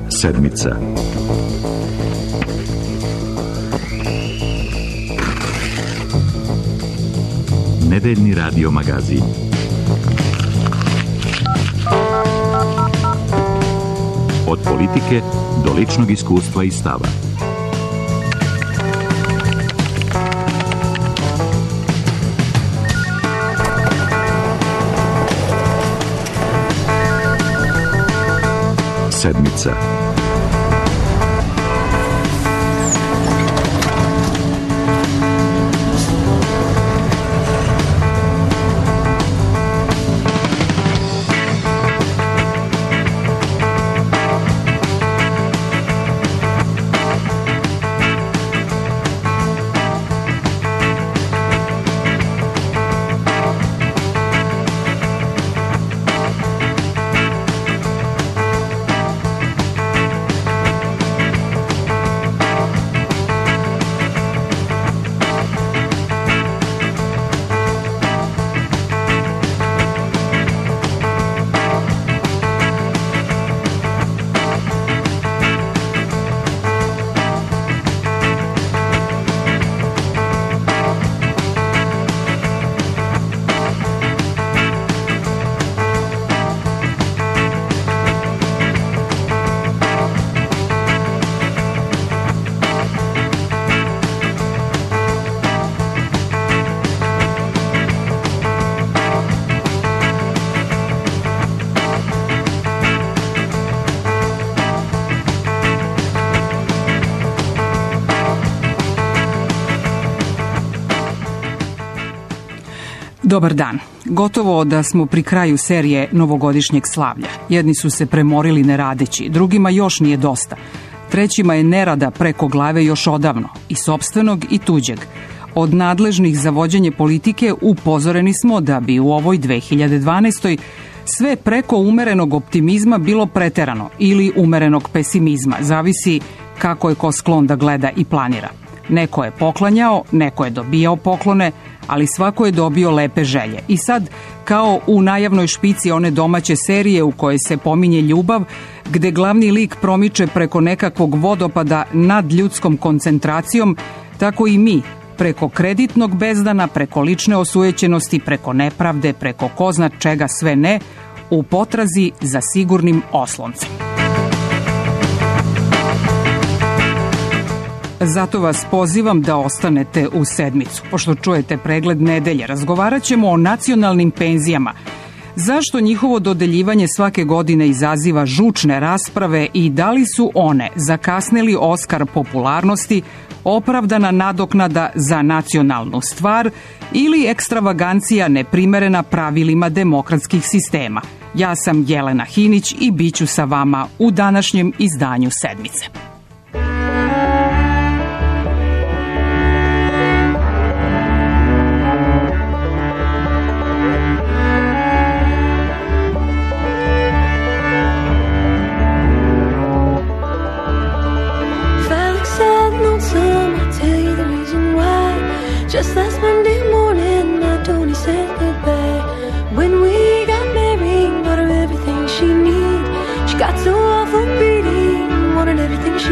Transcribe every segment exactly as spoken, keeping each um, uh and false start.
Sedmica. Nedeljni radio magazin. Od politike do ličnog iskustva i stava. Sedmica. Dobar dan. Gotovo da smo pri kraju serije novogodišnjeg slavlja. Jedni su se premorili ne radeći, drugima još nije dosta. Trećima je nerada preko glave još odavno, i sopstvenog i tuđeg. Od nadležnih za vođenje politike upozoreni smo da bi u ovoj dve hiljade dvanaestoj sve preko umerenog optimizma bilo preterano ili umerenog pesimizma, zavisi kako je ko sklon da gleda i planira. Neko je poklanjao, neko je dobijao poklone, ali svako je dobio lepe želje. I sad, kao u najavnoj špici one domaće serije u kojoj se pominje ljubav, gde glavni lik promiče preko nekakvog vodopada nad ljudskom koncentracijom, tako i mi, preko kreditnog bezdana, preko lične osujećenosti, preko nepravde, preko ko zna čega sve ne, u potrazi za sigurnim osloncem. Zato vas pozivam da ostanete u sedmicu. Pošto čujete pregled nedelje, razgovarat ćemo o nacionalnim penzijama. Zašto njihovo dodeljivanje svake godine izaziva žučne rasprave i da li su one zakasneli Oskar popularnosti, opravdana nadoknada za nacionalnu stvar ili ekstravagancija neprimerena pravilima demokratskih sistema? Ja sam Jelena Hinić i bit ću sa vama u današnjem izdanju Sedmice. Just last Monday morning, I told her said goodbye. When we got married, bought her everything she needed. She got so awful pretty, wanted everything she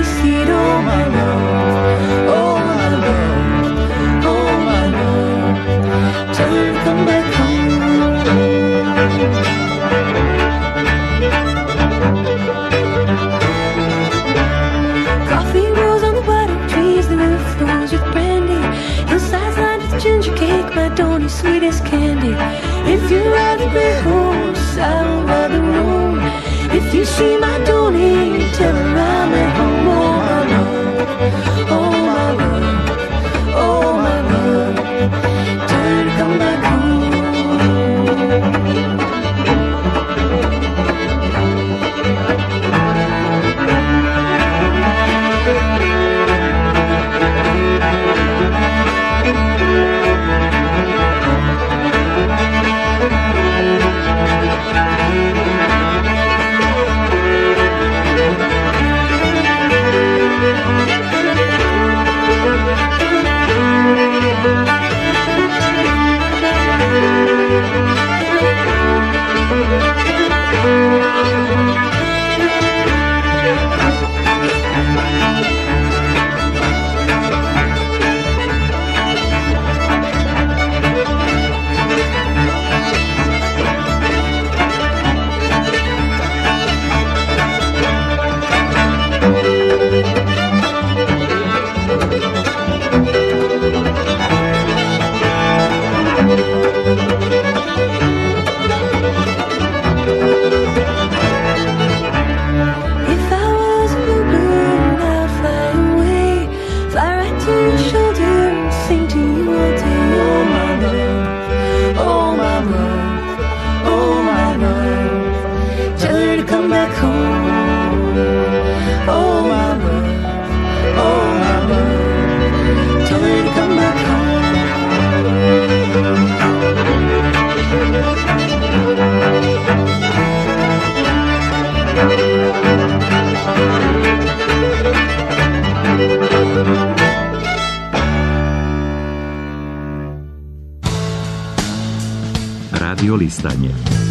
radio listanje.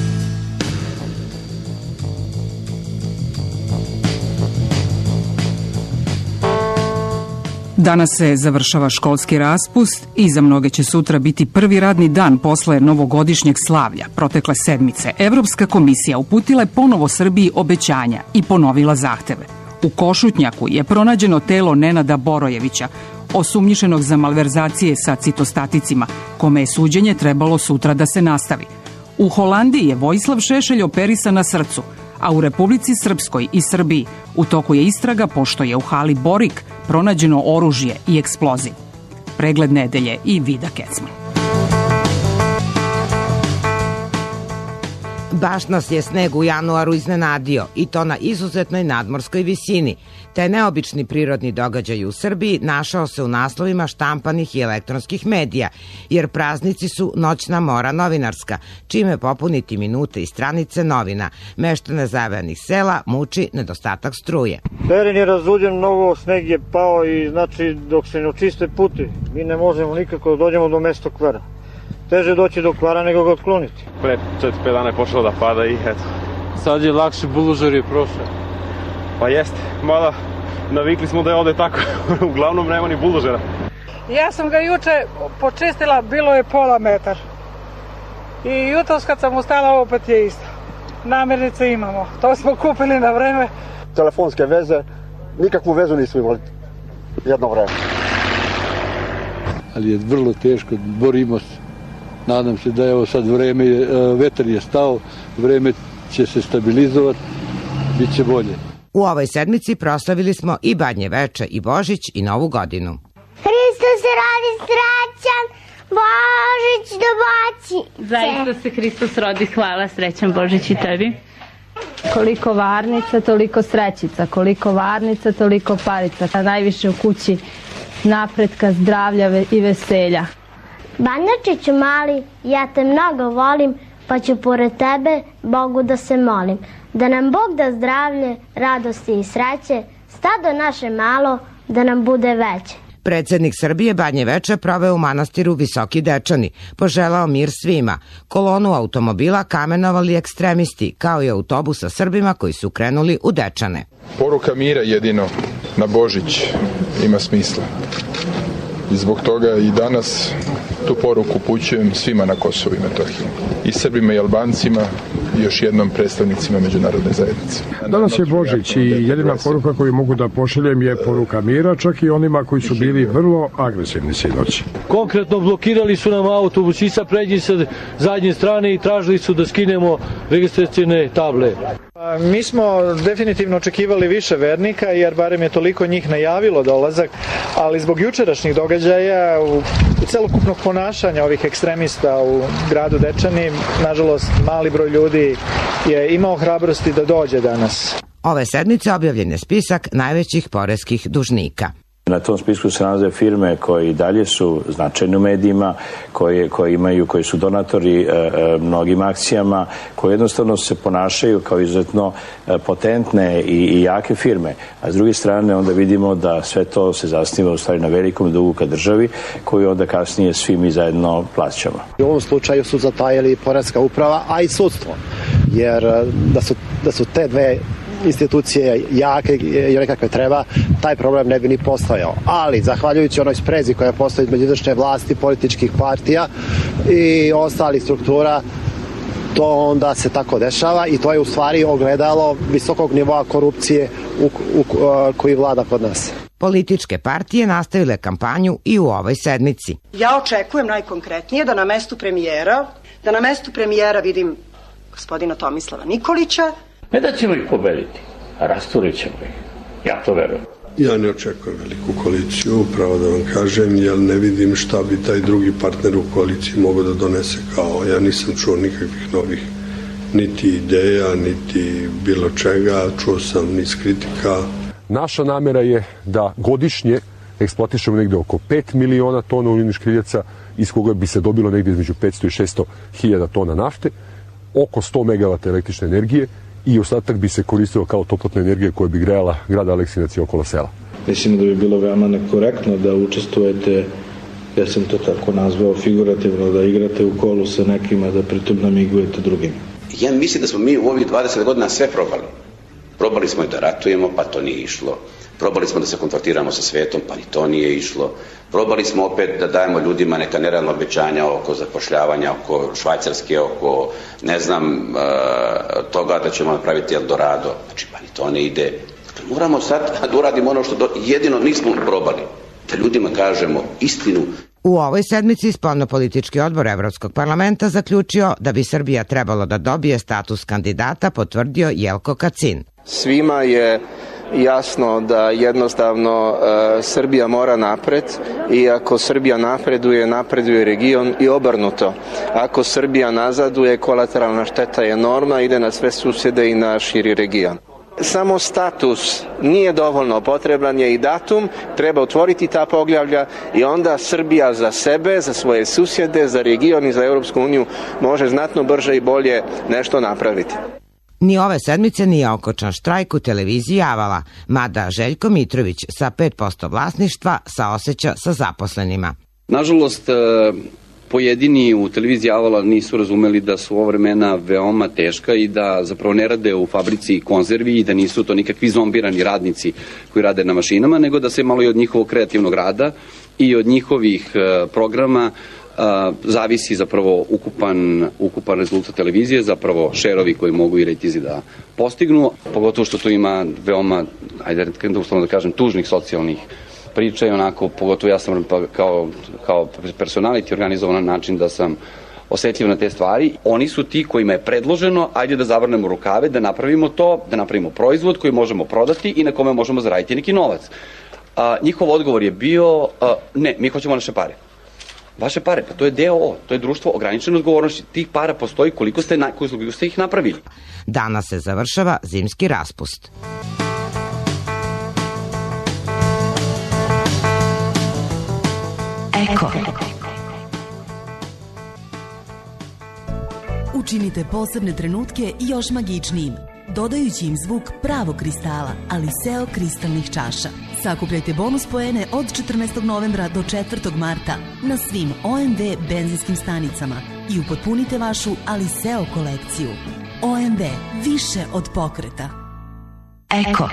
Danas se završava školski raspust i za mnoge će sutra biti prvi radni dan posle novogodišnjeg slavlja. Protekle sedmice Evropska komisija uputila je ponovo Srbiji obećanja i ponovila zahteve. U Košutnjaku je pronađeno telo Nenada Borojevića, osumnjičenog za malverzacije sa citostaticima, kome je suđenje trebalo sutra da se nastavi. U Holandiji je Vojislav Šešelj operisan na srcu, a u Republici Srpskoj i Srbiji u toku je istraga pošto je u hali Borik pronađeno oružje i eksploziv. Pregled nedelje i Vida Kecman. Baš nas je sneg u januaru iznenadio i to na izuzetnoj nadmorskoj visini. Taj neobični prirodni događaj u Srbiji našao se u naslovima štampanih i elektronskih medija, jer praznici su noćna mora novinarska, čime popuniti minute i stranice novina. Meštane zavejanih sela muči nedostatak struje. Teren je razuljen, mnogo sneg je pao i znači dok se ne očiste puti, mi ne možemo nikako da dođemo do mesta kvara. Teže doći do kvara nego ga otkloniti. Pre četiri pet dana je počelo da pada i eto. Sad je lakše, buldožer je prošao. Pa jeste, mada navikli smo da je ovde tako, uglavnom nema ni buldožera. Ja sam ga juče počistila, bilo je pola metar. I jutros kad sam ustala opet je isto. Namirnice imamo, to smo kupili na vreme. Telefonske veze, nikakvu vezu nismo imali jedno vreme. Ali je vrlo teško, borimo se. Nadam se da je ovo sad vreme, vetar je stao, vreme će se stabilizovati, bit će bolje. U ovoj sedmici proslavili smo i Badnje veče i Božić i Novu godinu. Hristos se rodi srećan, Božić domaći. Zaista se Hristos rodi, hvala, srećan Božić i tebi. Koliko varnica, toliko srećica, koliko varnica, toliko parica. A najviše u kući napretka, zdravlja i veselja. Banjačiću mali, ja te mnogo volim, pa ću pored tebe Bogu da se molim. Da nam Bog da zdravlje, radosti i sreće, stado naše malo, da nam bude veće. Predsednik Srbije Badnje veče proveo u manastiru Visoki Dečani, poželao mir svima. Kolonu automobila kamenovali ekstremisti, kao i autobus sa Srbima koji su krenuli u Dečane. Poruka mira jedino na Božić ima smisla. I zbog toga i danas tu poruku upućujem svima na Kosovu i Metohiji. I Srbima i Albancima i još jednom predstavnicima međunarodne zajednice. Danas je Božić i jedina poruka koju mogu da pošaljem je poruka mira, čak i onima koji su bili vrlo agresivni sinoć. Konkretno blokirali su nam autobus i sa prednje sa zadnje strane i tražili su da skinemo registracione table. Mi smo definitivno očekivali više vernika, jer barem je toliko njih najavilo dolazak, ali zbog jučerašnjih događaja, u, u celokupnog ponašanja ovih ekstremista u gradu Dečani, nažalost, mali broj ljudi je imao hrabrosti da dođe danas. Ove sedmice objavljen je spisak najvećih poreskih dužnika. Na tom spisku se nalaze firme koji dalje su značajni u medijima, koji, koji imaju, koji su donatori e, e, mnogim akcijama, koji jednostavno se ponašaju kao izuzetno e, potentne i, i jake firme. A s druge strane onda vidimo da sve to se zasniva u stvari na velikom dugu ka državi, koju onda kasnije svi mi zajedno plaćamo. U ovom slučaju su zatajili poreska uprava, a i sudstvo, jer da su, da su te dve institucije jake i nekakve treba, taj problem ne bi ni postojao. Ali, zahvaljujući onoj sprezi koja postoji između izvršne vlasti, političkih partija i ostalih struktura, to onda se tako dešava i to je u stvari ogledalo visokog nivoa korupcije u, u, koji vlada kod nas. Političke partije nastavile kampanju i u ovoj sedmici. Ja očekujem najkonkretnije da na mestu premijera, da na mestu premijera vidim gospodina Tomislava Nikolića. Ne da ćemo ih pobediti, a rasturit ćemo ih. Ja to verujem. Ja ne očekujem veliku koaliciju, pravo da vam kažem, jer ne vidim šta bi taj drugi partner u koaliciji mogao da donese kao. Ja nisam čuo nikakvih novih niti ideja, niti bilo čega, čuo sam niz kritika. Naša namera je da godišnje eksploatišemo negde oko pet miliona tona ugljenih škriljaca, iz koga bi se dobilo negde između petsto i šesto hiljada tona nafte, oko sto megavata električne energije, i ostatak bi se koristilo kao toplotna energija koja bi grejala grad Aleksinac i okolo sela. Mislim da bi bilo veoma nekorektno da učestvujete Ja sam to tako nazvao figurativno, da igrate u kolu sa nekima, da pritom namigujete drugima. Ja mislim da smo mi u ovih dvadeset godina sve probali. Probali smo i da ratujemo, pa to nije išlo. Probali smo da se konfrontiramo sa svetom, pa ni to nije išlo. Probali smo opet da dajemo ljudima neka nerealna obećanja oko zapošljavanja, oko Švajcarske, oko, ne znam, uh, toga da ćemo napraviti Eldorado. Znači, pa ni to ne ide. Dakle, moramo sad da uradimo ono što do, jedino nismo probali. Da ljudima kažemo istinu. U ovoj sedmici spoljnopolitički odbor Evropskog parlamenta zaključio da bi Srbija trebalo da dobije status kandidata, potvrdio Jelko Kacin. Svima je jasno da jednostavno uh, Srbija mora napred i ako Srbija napreduje, napreduje region i obrnuto. Ako Srbija nazaduje, kolateralna šteta je enormna, ide na sve susjede i na širi region. Samo status nije dovoljno, potreban je i datum, treba otvoriti ta poglavlja i onda Srbija za sebe, za svoje susjede, za region i za Europsku uniju može znatno brže i bolje nešto napraviti. Ni ove sedmice nije okončan štrajk u televiziji Avala, mada Željko Mitrović sa pet posto vlasništva saoseća sa zaposlenima. Nažalost, pojedini u televiziji Avala nisu razumeli da su ova vremena veoma teška i da zapravo ne rade u fabrici konzervi i da nisu to nikakvi zombirani radnici koji rade na mašinama, nego da se malo i od njihovog kreativnog rada i od njihovih programa Uh, zavisi zapravo ukupan, ukupan rezultat televizije, zapravo šerovi koji mogu i rejtizi da postignu, pogotovo što tu ima veoma, ajde da uslovno da kažem, tužnih socijalnih priča i onako, pogotovo ja sam pa, kao, kao personality organizovan na način da sam osetljiv na te stvari. Oni su ti kojima je predloženo, ajde da zavrnemo rukave, da napravimo to, da napravimo proizvod koji možemo prodati i na kome možemo zaraditi neki novac. Uh, njihov odgovor je bio, uh, ne, mi hoćemo naše pare. Vaše pare, pa to je D O O, to je društvo ograničene odgovornosti. Tih para postoji koliko ste, na, koliko ste ih napravili. Danas se završava zimski raspust. Eko. Učinite posebne trenutke još magičnijim, dodajući im zvuk pravog kristala, ali Aliseo kristalnih čaša. Sakupljajte bonus poene od četrnaestog novembra do četvrtog marta na svim O M V benzinskim stanicama i upotpunite vašu Aliseo kolekciju. O M V, više od pokreta. Eko.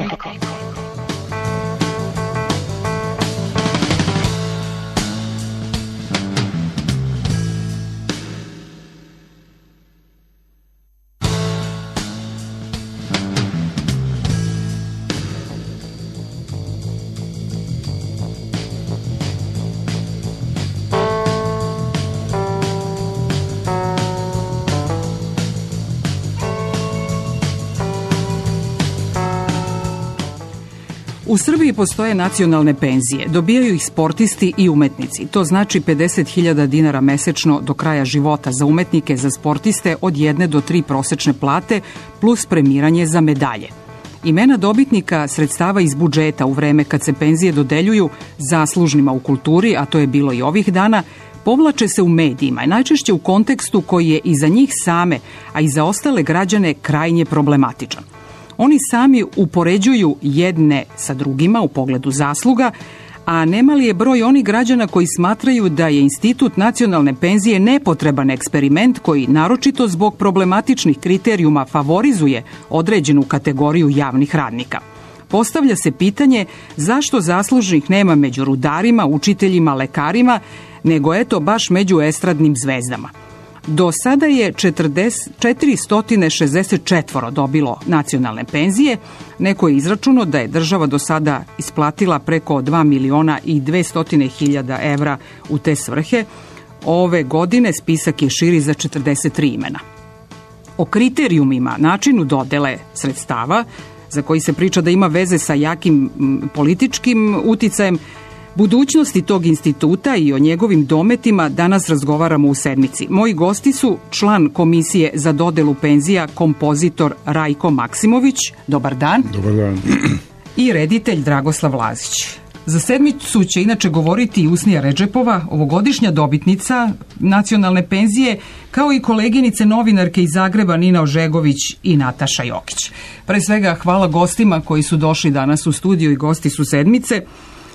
U Srbiji postoje nacionalne penzije, dobijaju ih sportisti i umetnici. To znači pedeset hiljada dinara mesečno do kraja života za umetnike, za sportiste od jedne do tri prosečne plate plus premiranje za medalje. Imena dobitnika sredstava iz budžeta u vreme kad se penzije dodeljuju zaslužnima u kulturi, a to je bilo i ovih dana, povlače se u medijima i najčešće u kontekstu koji je i za njih same, a i za ostale građane krajnje problematičan. Oni sami upoređuju jedne sa drugima u pogledu zasluga, a nemali je broj onih građana koji smatraju da je institut nacionalne penzije nepotreban eksperiment koji naročito zbog problematičnih kriterijuma favorizuje određenu kategoriju javnih radnika. Postavlja se pitanje zašto zaslužnih nema među rudarima, učiteljima, lekarima, nego eto baš među estradnim zvezdama. Do sada je četiristo šezdeset četiri dobilo nacionalne penzije. Neko je izračunao da je država do sada isplatila preko dva miliona i dvesta hiljada evra u te svrhe. Ove godine spisak je širi za četrdeset tri imena. O kriterijumima, načinu dodele sredstava, za koji se priča da ima veze sa jakim političkim uticajem, budućnosti tog instituta i o njegovim dometima danas razgovaramo u sedmici. Moji gosti su član Komisije za dodelu penzija, kompozitor Rajko Maksimović. Dobar dan. Dobar dan. I reditelj Dragoslav Lazić. Za sedmicu će inače govoriti i Usnija Redžepova, ovogodišnja dobitnica nacionalne penzije, kao i koleginice novinarke iz Zagreba Nina Ožegović i Nataša Jokić. Pre svega hvala gostima koji su došli danas u studiju i gosti su sedmice.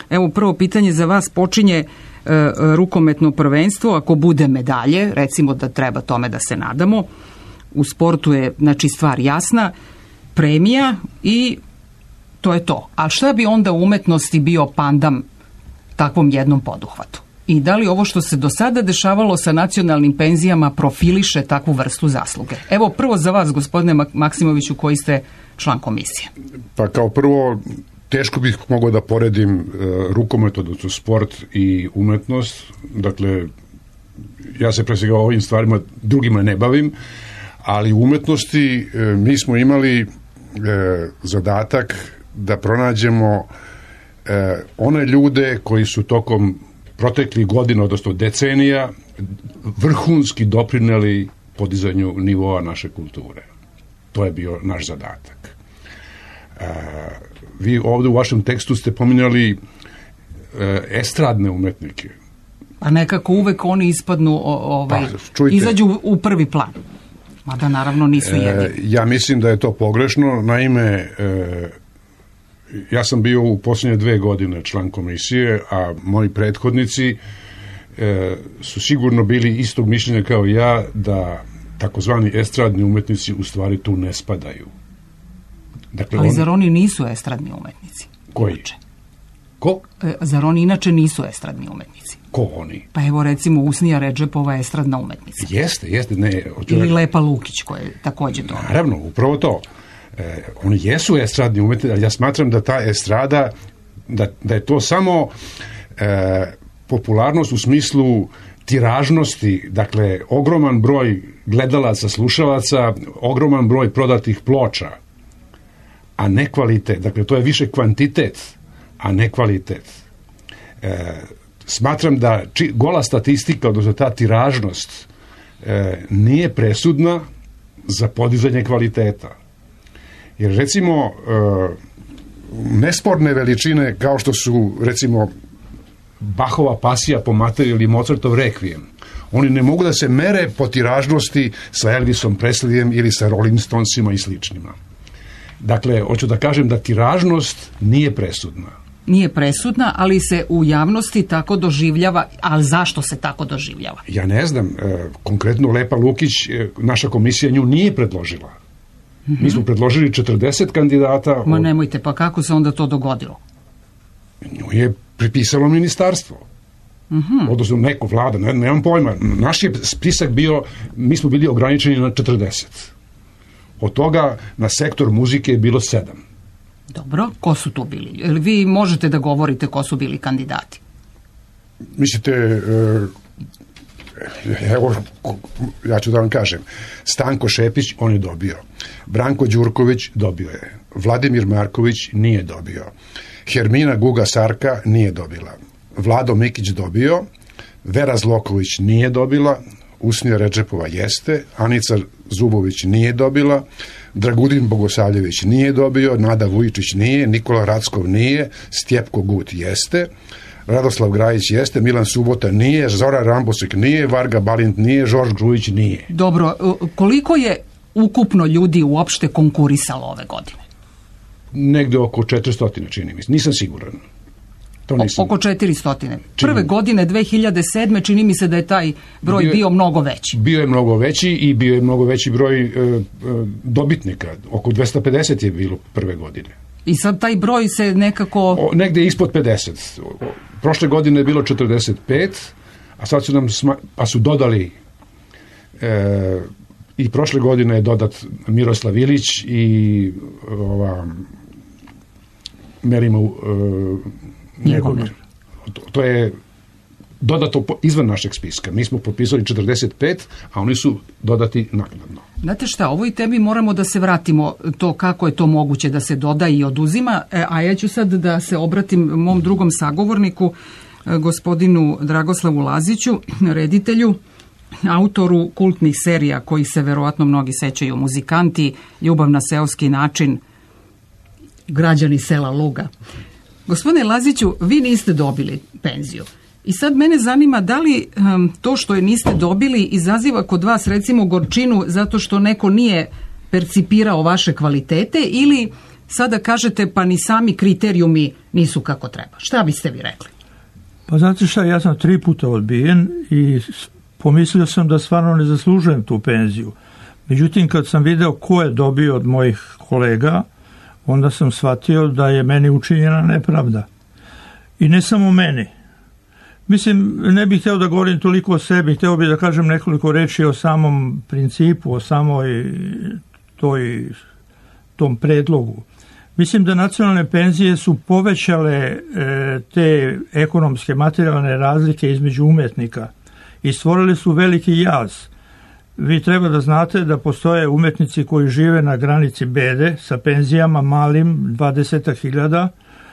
Evo, prvo pitanje za vas počinje e, rukometno prvenstvo, ako bude medalje, recimo da treba tome da se nadamo, u sportu je, znači, stvar jasna, premija i to je to. A šta bi onda u umetnosti bio pandam takvom jednom poduhvatu? I da li ovo što se do sada dešavalo sa nacionalnim penzijama profiliše takvu vrstu zasluge? Evo, prvo za vas, gospodine Maksimoviću, koji ste član komisije. Pa kao prvo, teško bih mogao da poredim e, rukomet, odnosno sport i umetnost. Dakle, ja se pre svega ovim stvarima drugima ne bavim, ali u umetnosti e, mi smo imali e, zadatak da pronađemo e, one ljude koji su tokom proteklih godina, odnosno decenija, vrhunski doprineli podizanju nivoa naše kulture. To je bio naš zadatak. E, vi ovde u vašem tekstu ste pominjali e, estradne umetnike. Pa nekako uvek oni ispadnu, ovaj, pa, čujte, izađu u prvi plan. Mada naravno nisu jedini. E, ja mislim da je to pogrešno. Naime, e, ja sam bio u posljednje dve godine član komisije, a moji prethodnici e, su sigurno bili istog mišljenja kao ja da takozvani estradni umetnici u stvari tu ne spadaju. Dakle, ali on... zar oni nisu estradni umetnici? Koji? Inače. Ko? E, zar oni inače nisu estradni umetnici? Ko oni? Pa evo recimo Usnija Redžepova je estradna umetnica. Jeste, jeste. Ne, ili Lepa Lukić koja je također to. Naravno, upravo to. E, oni jesu estradni umetnici, ali ja smatram da ta estrada, da, da je to samo e, popularnost u smislu tiražnosti, dakle, ogroman broj gledalaca, slušalaca, ogroman broj prodatih ploča, a ne kvalitet. Dakle, to je više kvantitet, a ne kvalitet. E, smatram da či, gola statistika, odnosno ta tiražnost, e, nije presudna za podizanje kvaliteta. Jer recimo, e, nesporne veličine kao što su, recimo, Bachova pasija po materiji ili Mozartov rekvijem, oni ne mogu da se mere po tiražnosti sa Elvisom Presleyem ili sa Rolling Stonesima i sličnima. Dakle, hoću da kažem da tiražnost nije presudna. Nije presudna, ali se u javnosti tako doživljava. Ali zašto se tako doživljava? Ja ne znam. E, konkretno Lepa Lukić, e, naša komisija nju nije predložila. Mm-hmm. Mi smo predložili četrdeset kandidata. Ma nemojte, pa kako se onda to dogodilo? Nju je pripisalo ministarstvo. Mm-hmm. Odnosno neko vlada, ne, nemam pojma. Naš je spisak bio, mi smo bili ograničeni na četrdeset. Od toga na sektor muzike je bilo sedam. Dobro, ko su to bili? Ili vi možete da govorite ko su bili kandidati? Mislite, evo, ja ću da vam kažem, Stanko Šepić, on je dobio. Branko Đurković dobio je. Vladimir Marković nije dobio. Hermina Guga Sarka nije dobila. Vlado Mikić dobio. Vera Zloković nije dobila. Usnija Redžepova jeste. Anica Zubović nije dobila. Dragudin Bogosavljević nije dobio. Nada Vujičić nije. Nikola Rackov nije. Stjepko Gut jeste. Radoslav Grajić jeste. Milan Subota nije. Zora Rambosek nije. Varga Balint nije. Žorž Grujić nije. Dobro, koliko je ukupno ljudi uopšte konkurisalo ove godine? Negde oko četiristo, čini mi se. Nisam siguran. To nisam. Oko četiristo. Prve godine dve hiljade sedme čini mi se da je taj broj bio, bio mnogo veći. Bio je mnogo veći i bio je mnogo veći broj e, e, dobitnika. Oko dvesta pedeset je bilo prve godine. I sad taj broj se nekako... O, negde ispod pedeset. Prošle godine je bilo četrdeset pet, a sad su nam sma... pa su dodali e, i prošle godine je dodat Miroslav Ilić i ova Merimo e, Njegomir. To, to je dodato izvan našeg spiska. Mi smo potpisali četrdeset pet, a oni su dodati naknadno. Znate šta, ovoj temi moramo da se vratimo to kako je to moguće da se doda i oduzima, a ja ću sad da se obratim mom drugom sagovorniku, gospodinu Dragoslavu Laziću, reditelju, autoru kultnih serija koji se verovatno mnogi sećaju, Muzikanti, Ljubav na seoski način, Građani sela Luga. Gospodine Laziću, vi niste dobili penziju. I sad mene zanima da li um, to što je niste dobili izaziva kod vas recimo gorčinu zato što neko nije percipirao vaše kvalitete ili sada kažete pa ni sami kriterijumi nisu kako treba. Šta biste vi rekli? Pa znate šta, ja sam tri puta odbijen i pomislio sam da stvarno ne zaslužujem tu penziju. Međutim, kad sam video ko je dobio od mojih kolega, onda sam shvatio da je meni učinjena nepravda. I ne samo meni. Mislim, ne bih htio da govorim toliko o sebi, htio bih da kažem nekoliko reči o samom principu, o samoj toj, tom predlogu. Mislim da nacionalne penzije su povećale e, te ekonomske, materijalne razlike između umetnika i stvorili su veliki jaz. Vi treba da znate da postoje umetnici koji žive na granici bede sa penzijama malim dvadeset hiljada,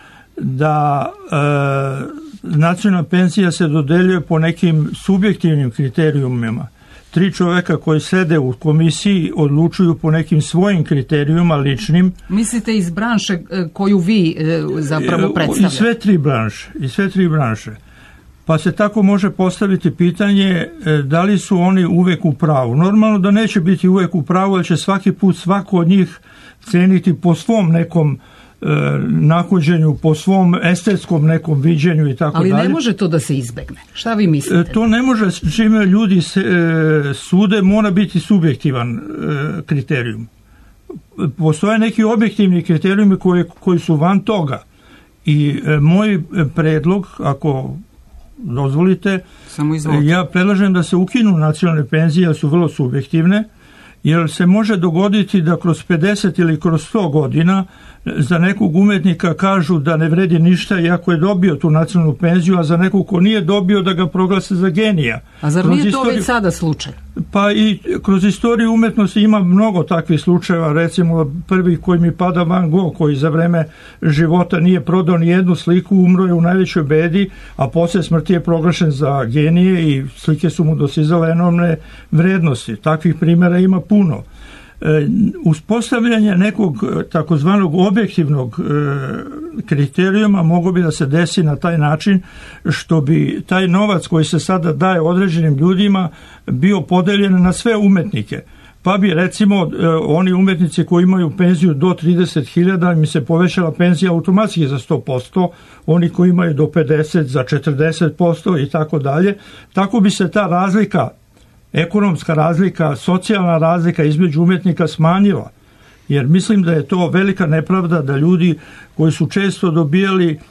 da e, nacionalna penzija se dodeljuje po nekim subjektivnim kriterijumima. Tri čoveka koji sede u komisiji odlučuju po nekim svojim kriterijuma ličnim. Mislite iz branše koju vi zapravo predstavljate? I sve tri branše. I sve tri branše. Pa se tako može postaviti pitanje da li su oni uvek u pravu. Normalno da neće biti uvek u pravu, ali će svaki put svako od njih ceniti po svom nekom e, nahođenju, po svom estetskom nekom viđenju i tako ali dalje. Ali ne može to da se izbegne. Šta vi mislite? E, to ne može, čime ljudi se, e, sude, mora biti subjektivan e, kriterijum. Postoje neki objektivni kriterijumi koji, koji su van toga. I e, moj predlog, ako dozvolite, samo izvolite. Ja predlažem da se ukinu nacionalne penzije, jer su vrlo subjektivne, jer se može dogoditi da kroz pedeset ili kroz sto godina za nekog umetnika kažu da ne vredi ništa iako je dobio tu nacionalnu penziju, a za nekog ko nije dobio da ga proglase za genija. A zar kroz nije istoriju, to već sada slučaj? Pa i kroz istoriju umetnosti ima mnogo takvih slučajeva, recimo prvi koji mi pada Van Gogh, koji za vreme života nije prodao ni jednu sliku, umro je u najvećoj bedi, a poslije smrti je proglašen za genije i slike su mu dosizale enormne vrednosti. Takvih primjera ima puno. Uspostavljanje nekog takozvanog objektivnog kriterijuma moglo bi da se desi na taj način što bi taj novac koji se sada daje određenim ljudima bio podeljen na sve umetnike. Pa bi recimo oni umetnici koji imaju penziju do trideset hiljada mi se povećala penzija automatski za sto posto, oni koji imaju do pedeset za četrdeset posto i tako dalje. Tako bi se ta razlika, ekonomska razlika, socijalna razlika između umetnika smanjila. Jer mislim da je to velika nepravda da ljudi koji su često dobijali e,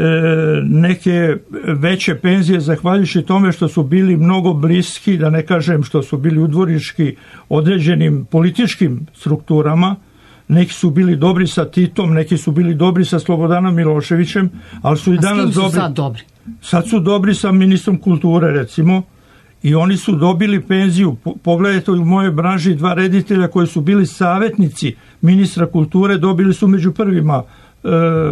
neke veće penzije zahvaljujući tome što su bili mnogo bliski, da ne kažem što su bili udvorički određenim političkim strukturama, neki su bili dobri sa Titom, neki su bili dobri sa Slobodanom Miloševićem, ali su i danas su dobri. Sad dobri. Sad su dobri sa ministrom kulture, recimo. I oni su dobili penziju. Pogledajte u mojoj branži dva reditelja koji su bili savjetnici ministra kulture, dobili su među prvima e,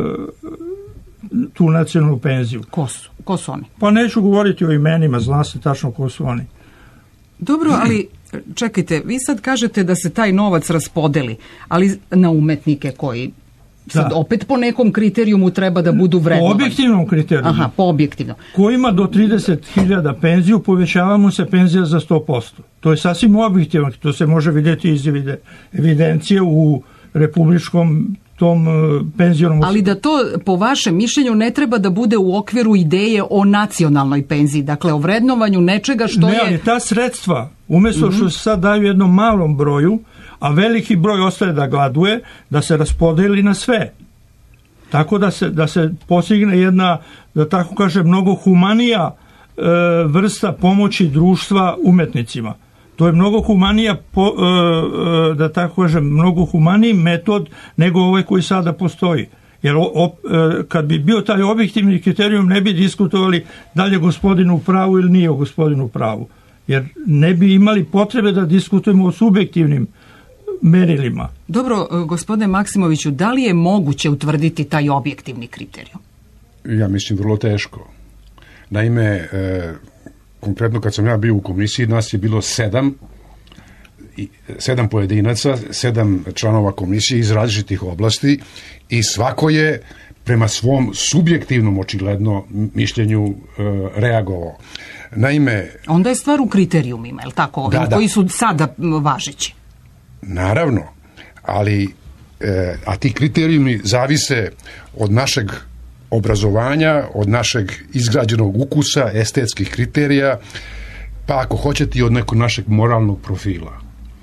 tu nacionalnu penziju. Ko su? Ko su oni? Pa neću govoriti o imenima, zna se tačno ko su oni. Dobro, ali čekajte, vi sad kažete da se taj novac raspodeli, ali na umetnike koji sad da. Opet po nekom kriterijumu treba da budu vrednovani. Po objektivnom kriterijumu. Aha, po objektivnom. Ko ima do trideset hiljada penziju, povećava mu se penzija za sto posto. To je sasvim objektivno, to se može vidjeti iz evidencije u republičkom tom penzionom. Ali da to, po vašem mišljenju, ne treba da bude u okviru ideje o nacionalnoj penziji, dakle o vrednovanju nečega što ne, je... Ne, ali ta sredstva, umjesto mm-hmm. što se sad daju jednom malom broju, a veliki broj ostaje da gladuje, da se raspodeli na sve. Tako da se, da se postigne jedna, da tako kažem, mnogo humanija e, vrsta pomoći društva umetnicima. To je mnogo humanija, po, e, e, da tako kažem, mnogo humaniji metod nego ovaj koji sada postoji. Jer o, e, kad bi bio taj objektivni kriterijum, ne bi diskutovali da li je gospodin u pravu ili nije gospodin u pravu. Jer ne bi imali potrebe da diskutujemo o subjektivnim merilima. Dobro, gospodine Maksimoviću, da li je moguće utvrditi taj objektivni kriterijum? Ja mislim vrlo teško. Naime, e, konkretno kad sam ja bio u komisiji, nas je bilo sedam, sedam pojedinaca, sedam članova komisije iz različitih oblasti i svako je prema svom subjektivnom očigledno mišljenju e, reagovao. Naime... Onda je stvar u kriterijumima, je li tako? Da, da. Koji su sada važeći. Naravno, ali e, a ti kriterijumi zavise od našeg obrazovanja, od našeg izgrađenog ukusa, estetskih kriterija, pa ako hoćete i od nekog našeg moralnog profila.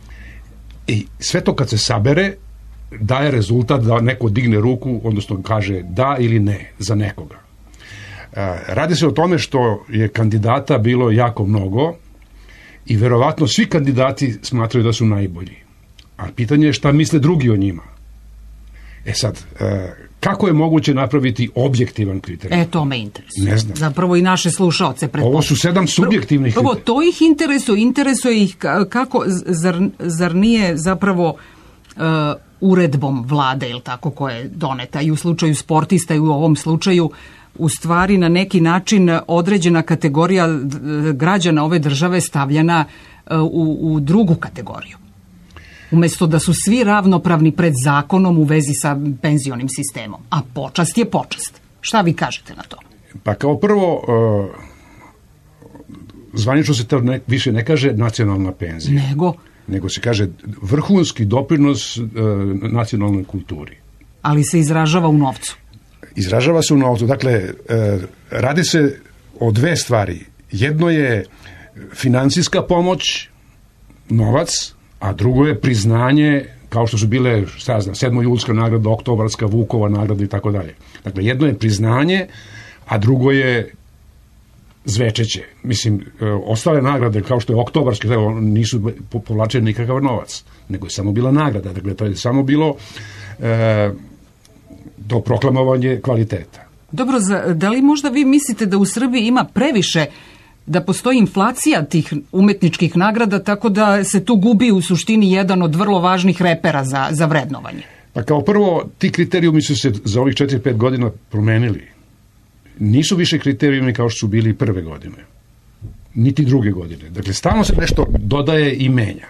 I sve to kad se sabere, daje rezultat da neko digne ruku, odnosno kaže da ili ne za nekoga. Radi se o tome što je kandidata bilo jako mnogo i verovatno svi kandidati smatraju da su najbolji. A pitanje je šta misle drugi o njima. E sad, kako je moguće napraviti objektivan kriterij? E, to me interesuje. Ne znam. Zapravo i naše slušaoce pretpostavljaju. Ovo su sedam subjektivnih Prvo, prvo, to ih interesuje, interesuje ih kako, zar, zar nije zapravo uh, uredbom vlade, ili tako, koja je doneta i u slučaju sportista i u ovom slučaju u stvari na neki način određena kategorija građana ove države stavljena u, u drugu kategoriju. Umesto da su svi ravnopravni pred zakonom u vezi sa penzionim sistemom. A počast je počast. Šta vi kažete na to? Pa kao prvo, uh, zvanično se to ne, više ne kaže nacionalna penzija. Nego? Nego se kaže vrhunski doprinos uh, nacionalnoj kulturi. Ali se izražava u novcu. Izražava se u novcu. Dakle, uh, radi se o dve stvari. Jedno je financijska pomoć, novac, a drugo je priznanje, kao što su bile, šta znam, sedmojulska nagrada, oktobarska, Vukova nagrada i tako dalje. Dakle, jedno je priznanje, a drugo je zvečeće. Mislim, ostale nagrade, kao što je oktobarski, nisu povlačili nikakav novac, nego je samo bila nagrada. Dakle, to je samo bilo e, to proklamovanje kvaliteta. Dobro, da li možda vi mislite da u Srbiji ima previše, da postoji inflacija tih umetničkih nagrada, tako da se tu gubi u suštini jedan od vrlo važnih repera za, za vrednovanje? Pa kao prvo, ti kriterijumi su se za ovih četiri pet godina promenili. Nisu više kriterijumi kao što su bili prve godine, niti druge godine. Dakle, stalno se nešto dodaje i menja.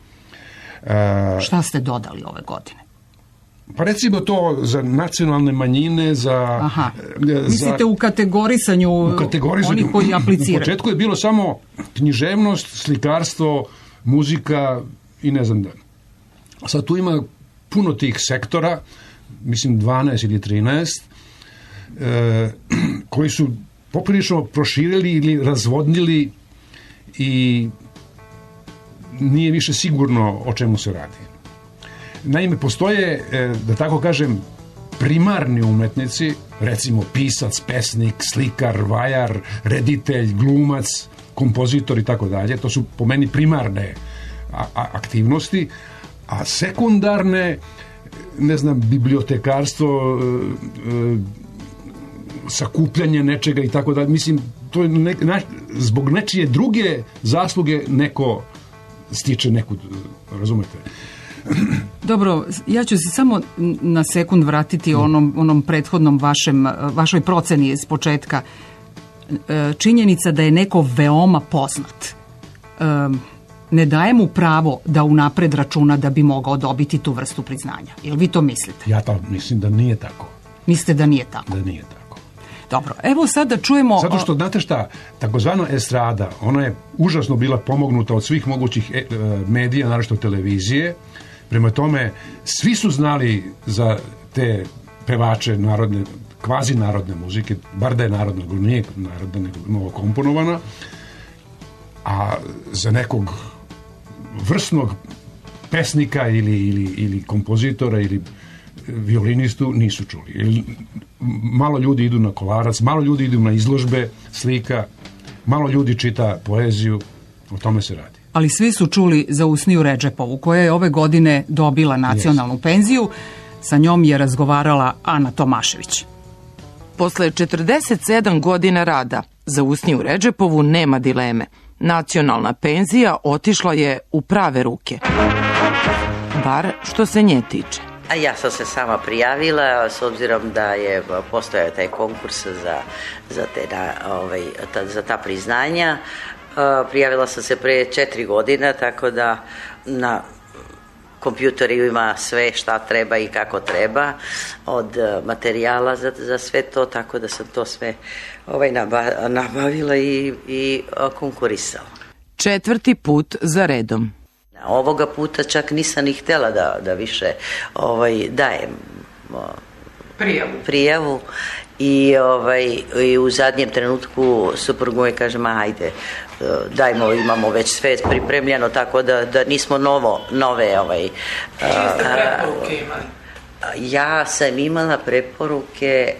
Uh, Šta ste dodali ove godine? Pa recimo to za nacionalne manjine, za... Aha. Mislite za, u kategorisanju, u kategorisanju onih koji apliciraju? U početku je bilo samo književnost, slikarstvo, muzika i ne znam da. A sad tu ima puno tih sektora, mislim dvanaest ili trinaest, e, koji su poprilično proširili ili razvodnili i nije više sigurno o čemu se radi. Naime, postoje, da tako kažem, primarni umetnici, recimo pisac, pesnik, slikar, vajar, reditelj, glumac, kompozitor i tako dalje. To su po meni primarne aktivnosti, a sekundarne, ne znam, bibliotekarstvo, sakupljanje nečega i tako dalje. Mislim, to je ne, na, zbog nečije druge zasluge neko stiče neku, razumete? Dobro, ja ću se samo na sekund vratiti onom, onom prethodnom vašem, vašoj proceni iz početka. Činjenica da je neko veoma poznat ne daje mu pravo da unapred računa da bi mogao dobiti tu vrstu priznanja. Jel vi to mislite? Ja to mislim da nije tako. Mislite da nije tako? Da nije tako. Dobro, evo sad da čujemo... Zato što, znate šta, takozvana estrada, ona je užasno bila pomognuta od svih mogućih medija, naročito televizije. Prema tome, svi su znali za te pevače narodne, kvazi narodne muzike, bar da je narodna, nije narodna, nego novo komponovana, a za nekog vrsnog pesnika ili, ili, ili kompozitora ili violinistu nisu čuli. Malo ljudi idu na Kolarac, malo ljudi idu na izložbe slika, malo ljudi čita poeziju, o tome se radi. Ali svi su čuli za Usniju Redžepovu, koja je ove godine dobila nacionalnu yes. penziju. Sa njom je razgovarala Ana Tomašević. Posle četrdeset sedam godina rada za Usniju Redžepovu nema dileme. Nacionalna penzija otišla je u prave ruke. Bar što se nje tiče. A ja sam se sama prijavila, s obzirom da je postojao taj konkurs za, za, te, na, ovaj, ta, za ta priznanja. Prijavila sam se pre četiri godina, tako da na kompjuteru ima sve šta treba i kako treba, od materijala za, za sve to, tako da sam to sve ovaj, nabavila i, i konkurisala. Četvrti put za redom. Ovoga puta čak nisam ni htjela da, da više ovaj, dajem prijavu. prijavu. I, ovaj, i u zadnjem trenutku suprug moj kaže, ma hajde, dajmo, imamo već sve pripremljeno, tako da, da nismo novo, nove... Ovaj, čije ste preporuke imali? Ja sam imala preporuke,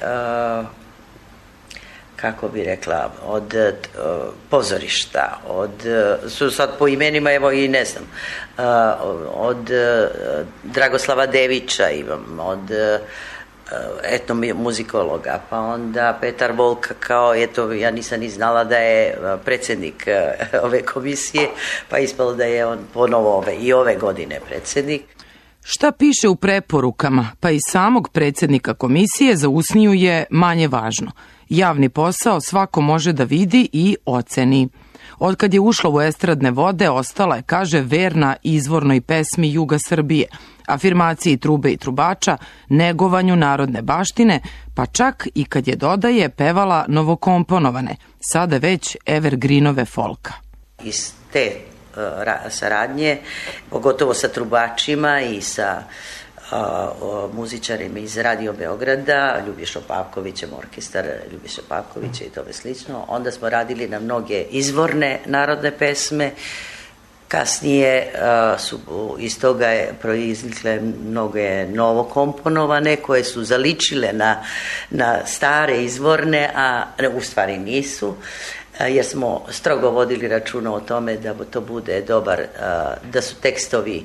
kako bi rekla, od pozorišta, od, su sad po imenima, evo i ne znam, od Dragoslava Devića imam, od etnomuzikologa, pa onda Petar Volk, kao, eto, ja nisam ni znala da je predsjednik ove komisije, pa ispalo da je on ponovo ove, i ove godine predsjednik. Šta piše u preporukama, pa i samog predsjednika komisije za usniju je manje važno. Javni posao svako može da vidi i oceni. Otkad je ušla u estradne vode, ostala je, kaže, verna izvornoj pesmi Juga Srbije, afirmaciji trube i trubača, negovanju narodne baštine, pa čak i kad je, dodaje, pevala novokomponovane, sada već evergreenove folka. Iz te saradnje, pogotovo sa trubačima i sa uh, muzičarima iz Radio Beograda, Ljubiša Pavkovićem, orkestar Ljubiša Pavkovića i tome slično. Onda smo radili na mnoge izvorne narodne pesme. Kasnije uh, su iz toga je proiznikle mnoge novokomponovane koje su zaličile na, na stare izvorne, a u stvari nisu, jer smo strogo vodili računa o tome da to bude dobar, da su tekstovi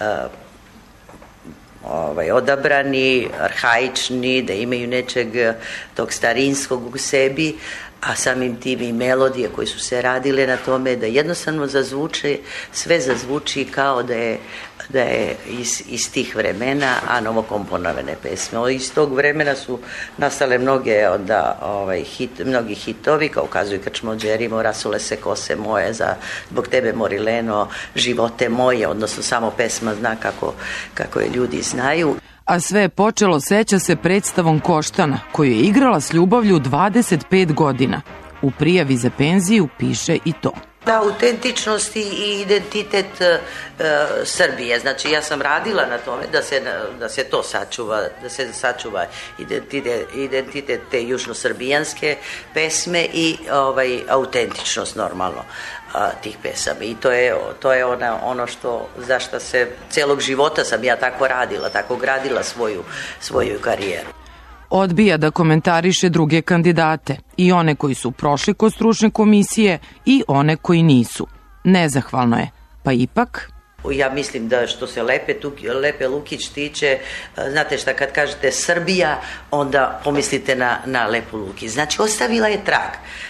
ovaj, odabrani, arhaični, da imaju nečeg tog starinskog u sebi, a samim tim i melodije koje su se radile na tome da jednostavno zazvuče, sve zazvuči kao da je, da je iz, iz tih vremena, a novokomponovane pesme. Iz tog vremena su nastale mnoge onda, ovaj, hit, mnogi hitovi, kao kazuju Krčmođerimo, Rasule se kose moje, za Zbog tebe Morileno, Živote moje, odnosno samo pesma zna kako, kako je ljudi znaju. A sve je počelo, seća se, predstavom Koštana, koju je igrala s ljubavlju dvadeset pet godina. U prijavi za penziju piše i to. Da, autentičnost i identitet uh, Srbije. Znači, ja sam radila na tome da se, da se to sačuva, da se sačuva identitet, identitet te južnosrbijanske pesme i ovaj, autentičnost normalno uh, tih pesama. I to je, to je ona, ono što, zašto se celog života sam ja tako radila, tako gradila svoju, svoju karijeru. Odbija da komentariše druge kandidate, i one koji su prošli kod stručne komisije i one koji nisu. Nezahvalno je, pa ipak... Ja mislim da što se Lepe, Lepe Lukić tiče, znate šta, kad kažete Srbija, onda pomislite na, na Lepu Lukić. Znači, ostavila je trag.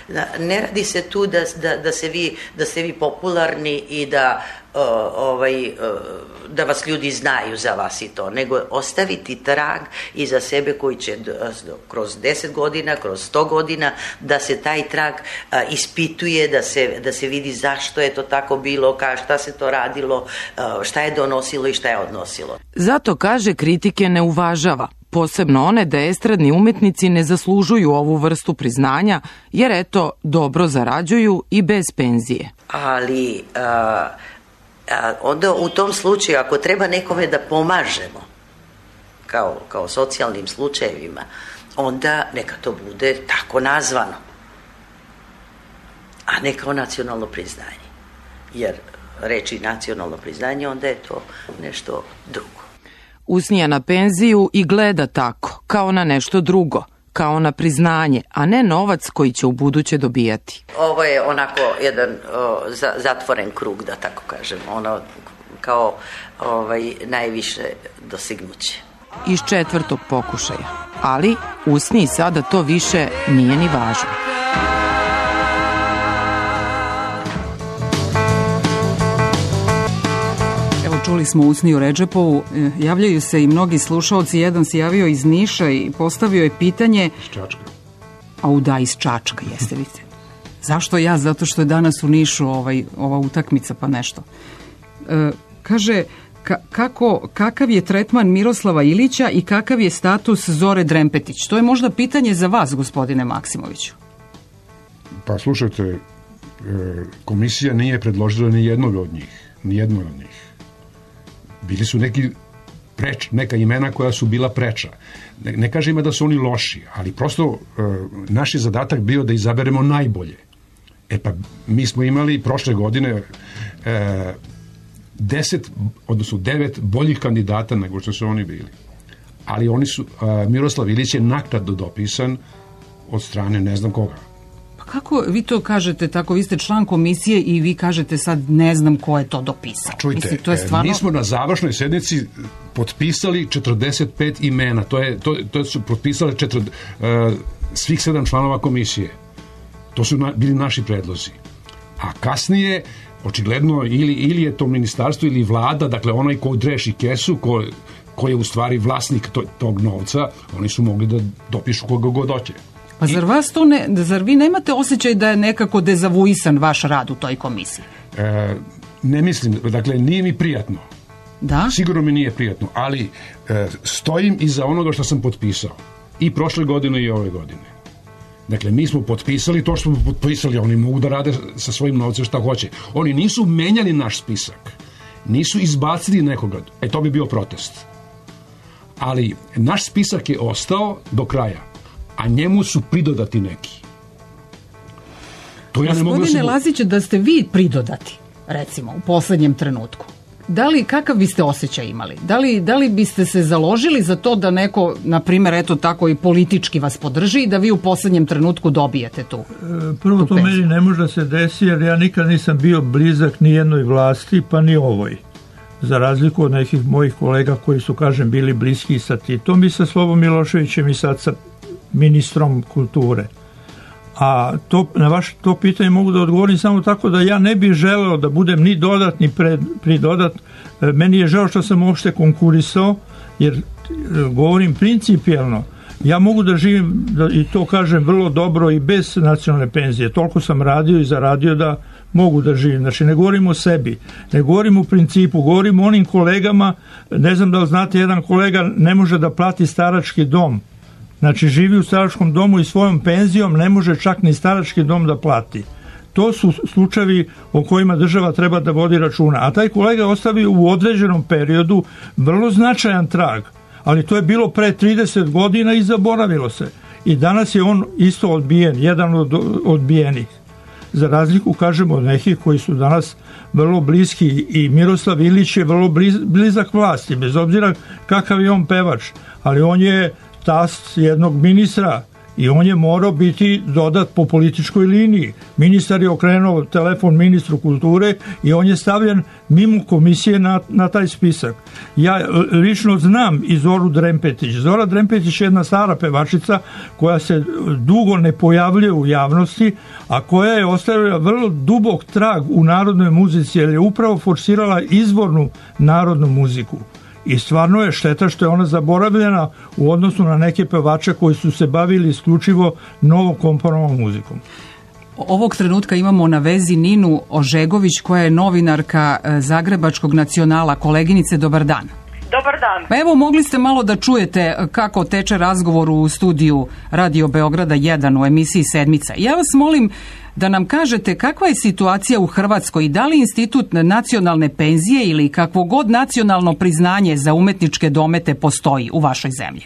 Ne radi se tu da, da, da, se vi, da ste vi popularni i da, uh, ovaj, uh, da vas ljudi znaju za vas i to, nego ostaviti trag iza sebe koji će kroz deset godina, kroz sto godina, da se taj trag uh, ispituje, da se, da se vidi zašto je to tako bilo, ka, šta se to radilo, šta je donosilo i šta je odnosilo. Zato, kaže, kritike ne uvažava, posebno one da estradni umetnici ne zaslužuju ovu vrstu priznanja, jer eto, dobro zarađuju i bez penzije. Ali a, a, onda u tom slučaju, ako treba nekome da pomažemo, kao, kao socijalnim slučajevima, onda neka to bude tako nazvano, a ne kao nacionalno priznanje. Jer reći nacionalno priznanje, onda je to nešto drugo. Usnija na penziju i gleda tako, kao na nešto drugo, kao na priznanje, a ne novac koji će u buduće dobijati. Ovo je onako jedan o, za, zatvoren krug, da tako kažem, ono kao ovaj, najviše dostignuće. Iz četvrtog pokušaja, ali Usniji sada to više nije ni važno. Čuli smo Usniju Redžepovu, javljaju se i mnogi slušaoci, jedan se javio iz Niša i postavio je pitanje... Iz Čačka. A u da, iz Čačka, jeste vidite. Zašto ja? Zato što je danas u Nišu ovaj, ova utakmica pa nešto. E, kaže, ka, kako, kakav je tretman Miroslava Ilića i kakav je status Zore Drempetić? To je možda pitanje za vas, gospodine Maksimoviću. Pa slušajte, komisija nije predložila ni jednog od njih. Ni jednog od njih. bili su neki preč, neka imena koja su bila preča. Ne, ne kažem da su oni loši, ali prosto e, naš je zadatak bio da izaberemo najbolje. E pa mi smo imali prošle godine e, deset, odnosno devet boljih kandidata nego što su oni bili. Ali oni su, a, Miroslav Ilić je naknadno dopisan od strane ne znam koga. Pa kako vi to kažete tako, vi ste član komisije i vi kažete sad ne znam ko je to dopisao. Pa čujte, Mislim, to je stvarno... mi smo na završnoj sednici potpisali četrdeset pet imena, to, je, to, to su potpisali četrd, uh, svih sedam članova komisije. To su na, bili naši predlozi. A kasnije, očigledno, ili, ili je to ministarstvo ili vlada, dakle onaj ko dreši kesu, ko, ko je u stvari vlasnik to, tog novca, oni su mogli da dopišu koga god hoće. Pa zar vas to ne, zar vi nemate osjećaj da je nekako dezavuisan vaš rad u toj komisiji? E, ne mislim, dakle nije mi prijatno. Da? Sigurno mi nije prijatno, ali e, stojim iza onoga što sam potpisao. I prošle godine i ove godine. Dakle, mi smo potpisali to što smo potpisali, oni mogu da rade sa svojim novcem šta hoće. Oni nisu menjali naš spisak, nisu izbacili nekoga, e to bi bio protest. Ali naš spisak je ostao do kraja, a njemu su pridodati neki. To ja ne mogu da... Gospodine Laziću, da ste vi pridodati, recimo, u poslednjem trenutku, da li, kakav biste osjećaj imali? Da li, da li biste se založili za to da neko, na primjer, eto tako i politički vas podrži i da vi u poslednjem trenutku dobijete tu? Prvo, tu to penziju? meni ne može se desiti, jer ja nikad nisam bio blizak ni jednoj vlasti, pa ni ovoj. Za razliku od nekih mojih kolega koji su, kažem, bili bliski sa Titom i sa Slobom Miloševićem i sad sa ministrom kulture. A to, na vaše to pitanje mogu da odgovorim samo tako da ja ne bih želeo da budem ni dodat ni pred, pridodat. Meni je žao što sam uopšte konkurisao, jer govorim principijelno. Ja mogu da živim, da, i to kažem vrlo dobro, i bez nacionalne penzije. Toliko sam radio i zaradio da mogu da živim. Znači, ne govorim o sebi, ne govorim u principu, govorim o onim kolegama. Ne znam da li znate, jedan kolega ne može da plati starački dom. Znači, živi u staračkom domu i svojom penzijom ne može čak ni starački dom da plati. To su slučajevi o kojima država treba da vodi računa. A taj kolega ostavio u određenom periodu vrlo značajan trag. Ali to je bilo pre trideset godina i zaboravilo se. I danas je on isto odbijen, jedan od odbijenih. Za razliku, kažemo, od nekih koji su danas vrlo bliski, i Miroslav Ilić je vrlo bliz, blizak vlasti, bez obzira kakav je on pevač. Ali on je tast jednog ministra i on je morao biti dodat po političkoj liniji. Ministar je okrenuo telefon ministru kulture i on je stavljen mimo komisije na, na taj spisak. Ja lično znam i Zoru Drempetić. Zora Drempetić je jedna stara pevačica koja se dugo ne pojavljuje u javnosti, a koja je ostavila vrlo dubok trag u narodnoj muzici, jer je upravo forsirala izvornu narodnu muziku. I stvarno je šteta što je ona zaboravljena u odnosu na neke pevače koji su se bavili isključivo novokomponovom muzikom. Ovog trenutka imamo na vezi Ninu Ožegović, koja je novinarka Zagrebačkog nacionala. Koleginice, dobar dan. Dobar dan. Pa evo, mogli ste malo da čujete kako teče razgovor u studiju Radio Beograda jedan u emisiji Sedmica. Ja vas molim da nam kažete kakva je situacija u Hrvatskoj i da li institut nacionalne penzije ili kakvo god nacionalno priznanje za umetničke domete postoji u vašoj zemlji?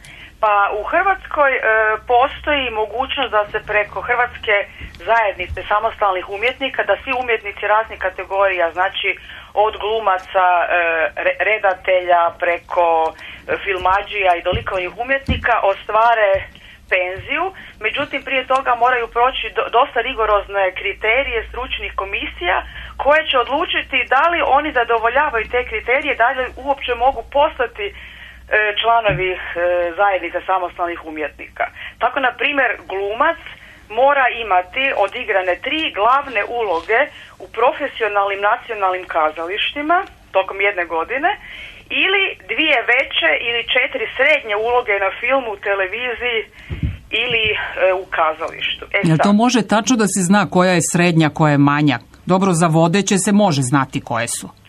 Pa u Hrvatskoj e, postoji mogućnost da se preko Hrvatske zajednice samostalnih umjetnika, da svi umjetnici raznih kategorija, znači od glumaca, e, redatelja, preko e, filmadžija i dolikovnih umjetnika ostvare penziju. Međutim, prije toga moraju proći do, dosta rigorozne kriterije stručnih komisija koje će odlučiti da li oni zadovoljavaju te kriterije, da li uopće mogu postati članovi zajednice samostalnih umjetnika. Tako, na primjer, glumac mora imati odigrane tri glavne uloge u profesionalnim nacionalnim kazalištima tokom jedne godine, ili dvije veće ili četiri srednje uloge na filmu, televiziji ili e, u kazalištu. E, Jel to može tačno da se zna koja je srednja, koja je manja? Dobro, za vodeće se može znati koje su.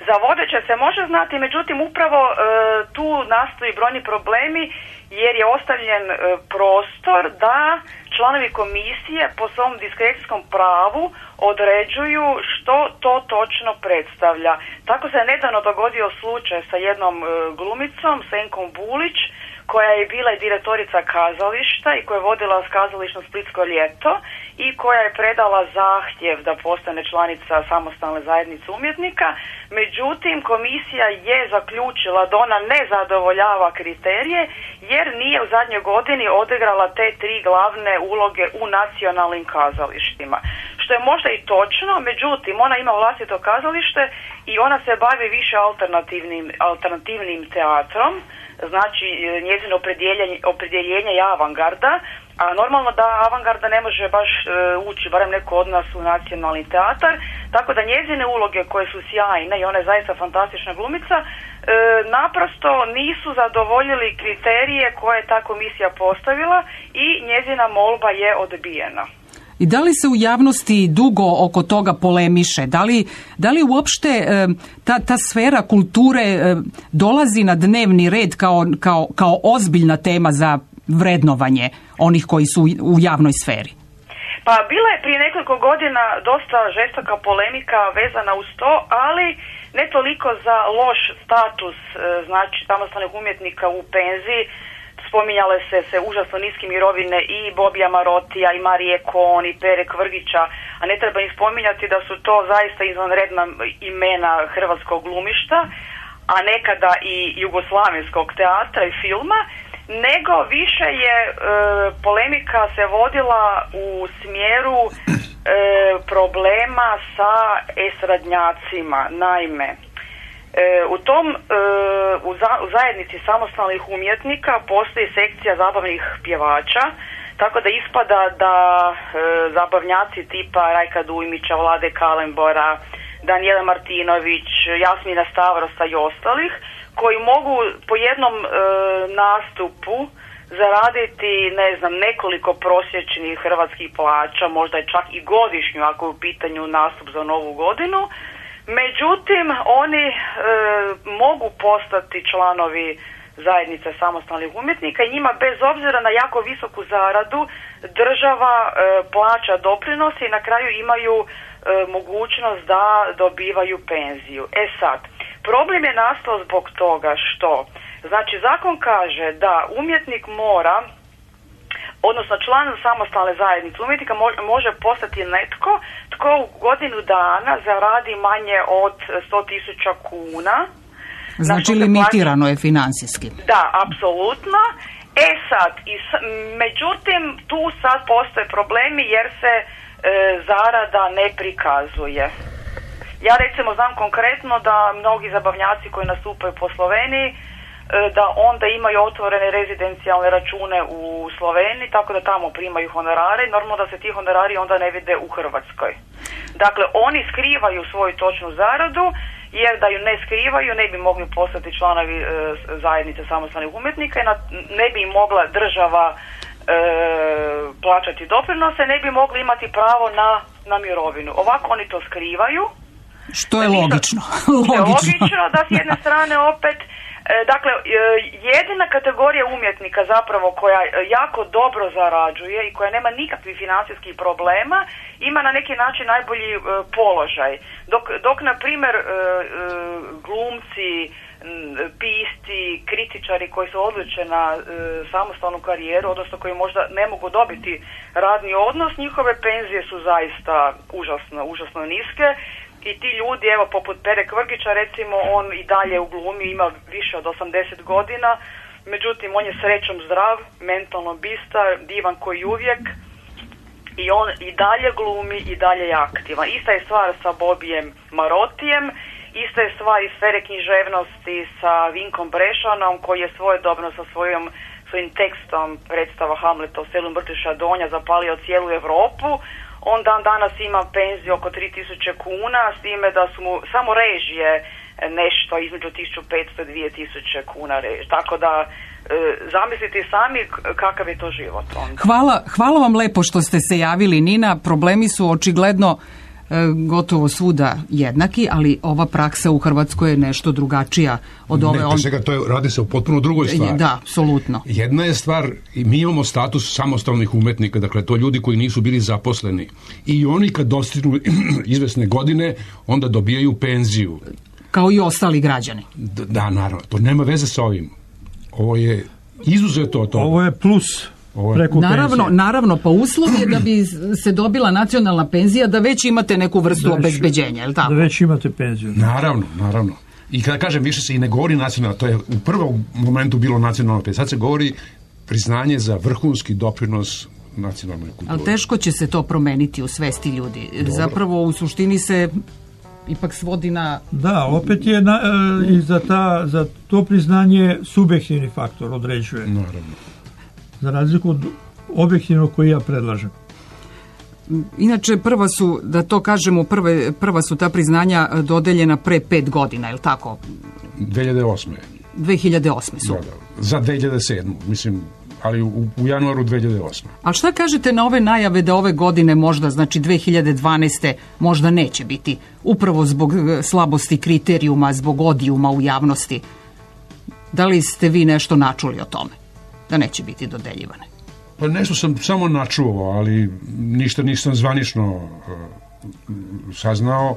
Za vodeće se može znati, međutim upravo e, tu nastoji brojni problemi jer je ostavljen e, prostor da članovi komisije po svom diskrecijskom pravu određuju što to točno predstavlja. Tako se nedavno dogodio slučaj sa jednom e, glumicom, Senkom Bulić, koja je bila i direktorica kazališta i koja je vodila kazališno Splitsko ljeto i koja je predala zahtjev da postane članica samostalne zajednice umjetnika. Međutim, komisija je zaključila da ona ne zadovoljava kriterije jer nije u zadnjoj godini odigrala te tri glavne uloge u nacionalnim kazalištima. Što je možda i točno, međutim, ona ima vlastito kazalište i ona se bavi više alternativnim, alternativnim teatrom. Znači njezino opredjeljenje, opredjeljenje je avangarda, a normalno da avangarda ne može baš e, ući, barem neko od nas, u nacionalni teatar, tako da njezine uloge koje su sjajne i ona je zaista fantastična glumica, e, naprosto nisu zadovoljili kriterije koje je ta komisija postavila i njezina molba je odbijena. I da li se u javnosti dugo oko toga polemiše? Da li, da li uopšte e, ta, ta sfera kulture e, dolazi na dnevni red kao, kao, kao ozbiljna tema za vrednovanje onih koji su u javnoj sferi? Pa bila je prije nekoliko godina dosta žestoka polemika vezana uz to, ali ne toliko za loš status, e, znači samostalnih umjetnika u penziji. Spominjale se se užasno niske mirovine i Bobija Marotija i Marije Kon i Pere Kvrgića, a ne treba im spominjati da su to zaista izvanredna imena hrvatskog glumišta, a nekada i jugoslavenskog teatra i filma, nego više je e, polemika se vodila u smjeru e, problema sa estradnjacima. Naime, U tom, u zajednici samostalnih umjetnika postoji sekcija zabavnih pjevača, tako da ispada da zabavnjaci tipa Rajka Dujmića, Vlade Kalembora, Danijela Martinović, Jasmina Stavrosa i ostalih, koji mogu po jednom nastupu zaraditi, ne znam, nekoliko prosječnih hrvatskih plaća, možda je čak i godišnju ako je u pitanju nastup za novu godinu. Međutim, oni e, mogu postati članovi zajednice samostalnih umjetnika i njima bez obzira na jako visoku zaradu država e, plaća doprinose i na kraju imaju e, mogućnost da dobivaju penziju. E sad, problem je nastao zbog toga što, znači zakon kaže da umjetnik mora, odnosno član samostalne zajednice umjetnika može postati netko tko u godinu dana zaradi manje od sto tisuća kuna. Znači limitirano je financijski. Da, apsolutno. E sad, i, međutim, tu sad postoje problemi jer se e, zarada ne prikazuje. Ja recimo znam konkretno da mnogi zabavnjaci koji nastupaju po Sloveniji da onda imaju otvorene rezidencijalne račune u Sloveniji, tako da tamo primaju honorare i normalno da se ti honorari onda ne vide u Hrvatskoj. Dakle, oni skrivaju svoju točnu zaradu, jer da ju ne skrivaju ne bi mogli postati članovi e, zajednice samostalnih umjetnika i na, ne bi im mogla država e, plaćati doprinose, ne bi mogli imati pravo na, na mirovinu. Ovako oni to skrivaju. Što je logično. Što je logično da s jedne strane opet dakle, jedina kategorija umjetnika zapravo koja jako dobro zarađuje i koja nema nikakvih financijskih problema, ima na neki način najbolji položaj. Dok, dok na primjer, glumci, pisci, kritičari koji su odluče na samostalnu karijeru, odnosno koji možda ne mogu dobiti radni odnos, njihove penzije su zaista užasno, užasno niske. I ti ljudi, evo poput Pere Kvrgića recimo, on i dalje u glumi ima više od osamdeset godina, međutim on je srećom zdrav, mentalno bistar, divan koji uvijek i on i dalje glumi i dalje je aktivan. Ista je stvar sa Bobijem Marotijem, ista je stvar iz sfere književnosti sa Vinkom Brešanom koji je svojedobno sa svojom, svojim tekstom predstava Hamleta u selu Mrtviša Donja zapalio cijelu Europu. On dan danas ima penziju oko tri tisuće kuna, s time da su mu samo režije nešto između tisuću petsto do dvije tisuće kuna režije. Tako da e, zamislite sami kakav je to život onda. Hvala, hvala vam lepo što ste se javili, Nina. Problemi su očigledno gotovo svuda jednaki, ali ova praksa u Hrvatskoj je nešto drugačija od ove... Ne, pre svega to je, radi se o potpuno drugoj stvari. Da, apsolutno. Jedna je stvar, mi imamo status samostalnih umetnika, dakle to ljudi koji nisu bili zaposleni i oni kad dostignu izvesne godine, onda dobijaju penziju. Kao i ostali građani. Da, naravno, to nema veze sa ovim. Ovo je izuzeto od toga. Ovo je plus. Preko naravno, penzije. naravno, pa uslov je da bi se dobila nacionalna penzija da već imate neku vrstu da obezbeđenja, je li tako? Da već imate penziju. Naravno, naravno. I kada kažem, više se i ne govori nacionalna, to je u prvom momentu bilo nacionalna penzija, sad se govori priznanje za vrhunski doprinos nacionalnoj kulturi. Ali teško će se to promeniti u svesti ljudi. Dobro. Zapravo, u suštini se ipak svodi na... Da, opet je na, e, i za, ta, za to priznanje subjektivni faktor određuje. Naravno. Za razliku od objektivnog koji ja predlažem. Inače, prva su, da to kažemo, prve, prva su ta priznanja dodeljena pre pet godina, je li tako? dve hiljade osme. dve hiljade osme su. Da, da. Za dve hiljade sedme. Mislim, ali u, u januaru dve hiljade osme. A šta kažete na ove najave da ove godine možda, znači dve hiljade dvanaeste možda neće biti, upravo zbog slabosti kriterijuma, zbog odijuma u javnosti? Da li ste vi nešto načuli o tome? Da neće biti dodeljivane? Pa nešto sam samo načuo, ali ništa nisam zvanično uh, saznao.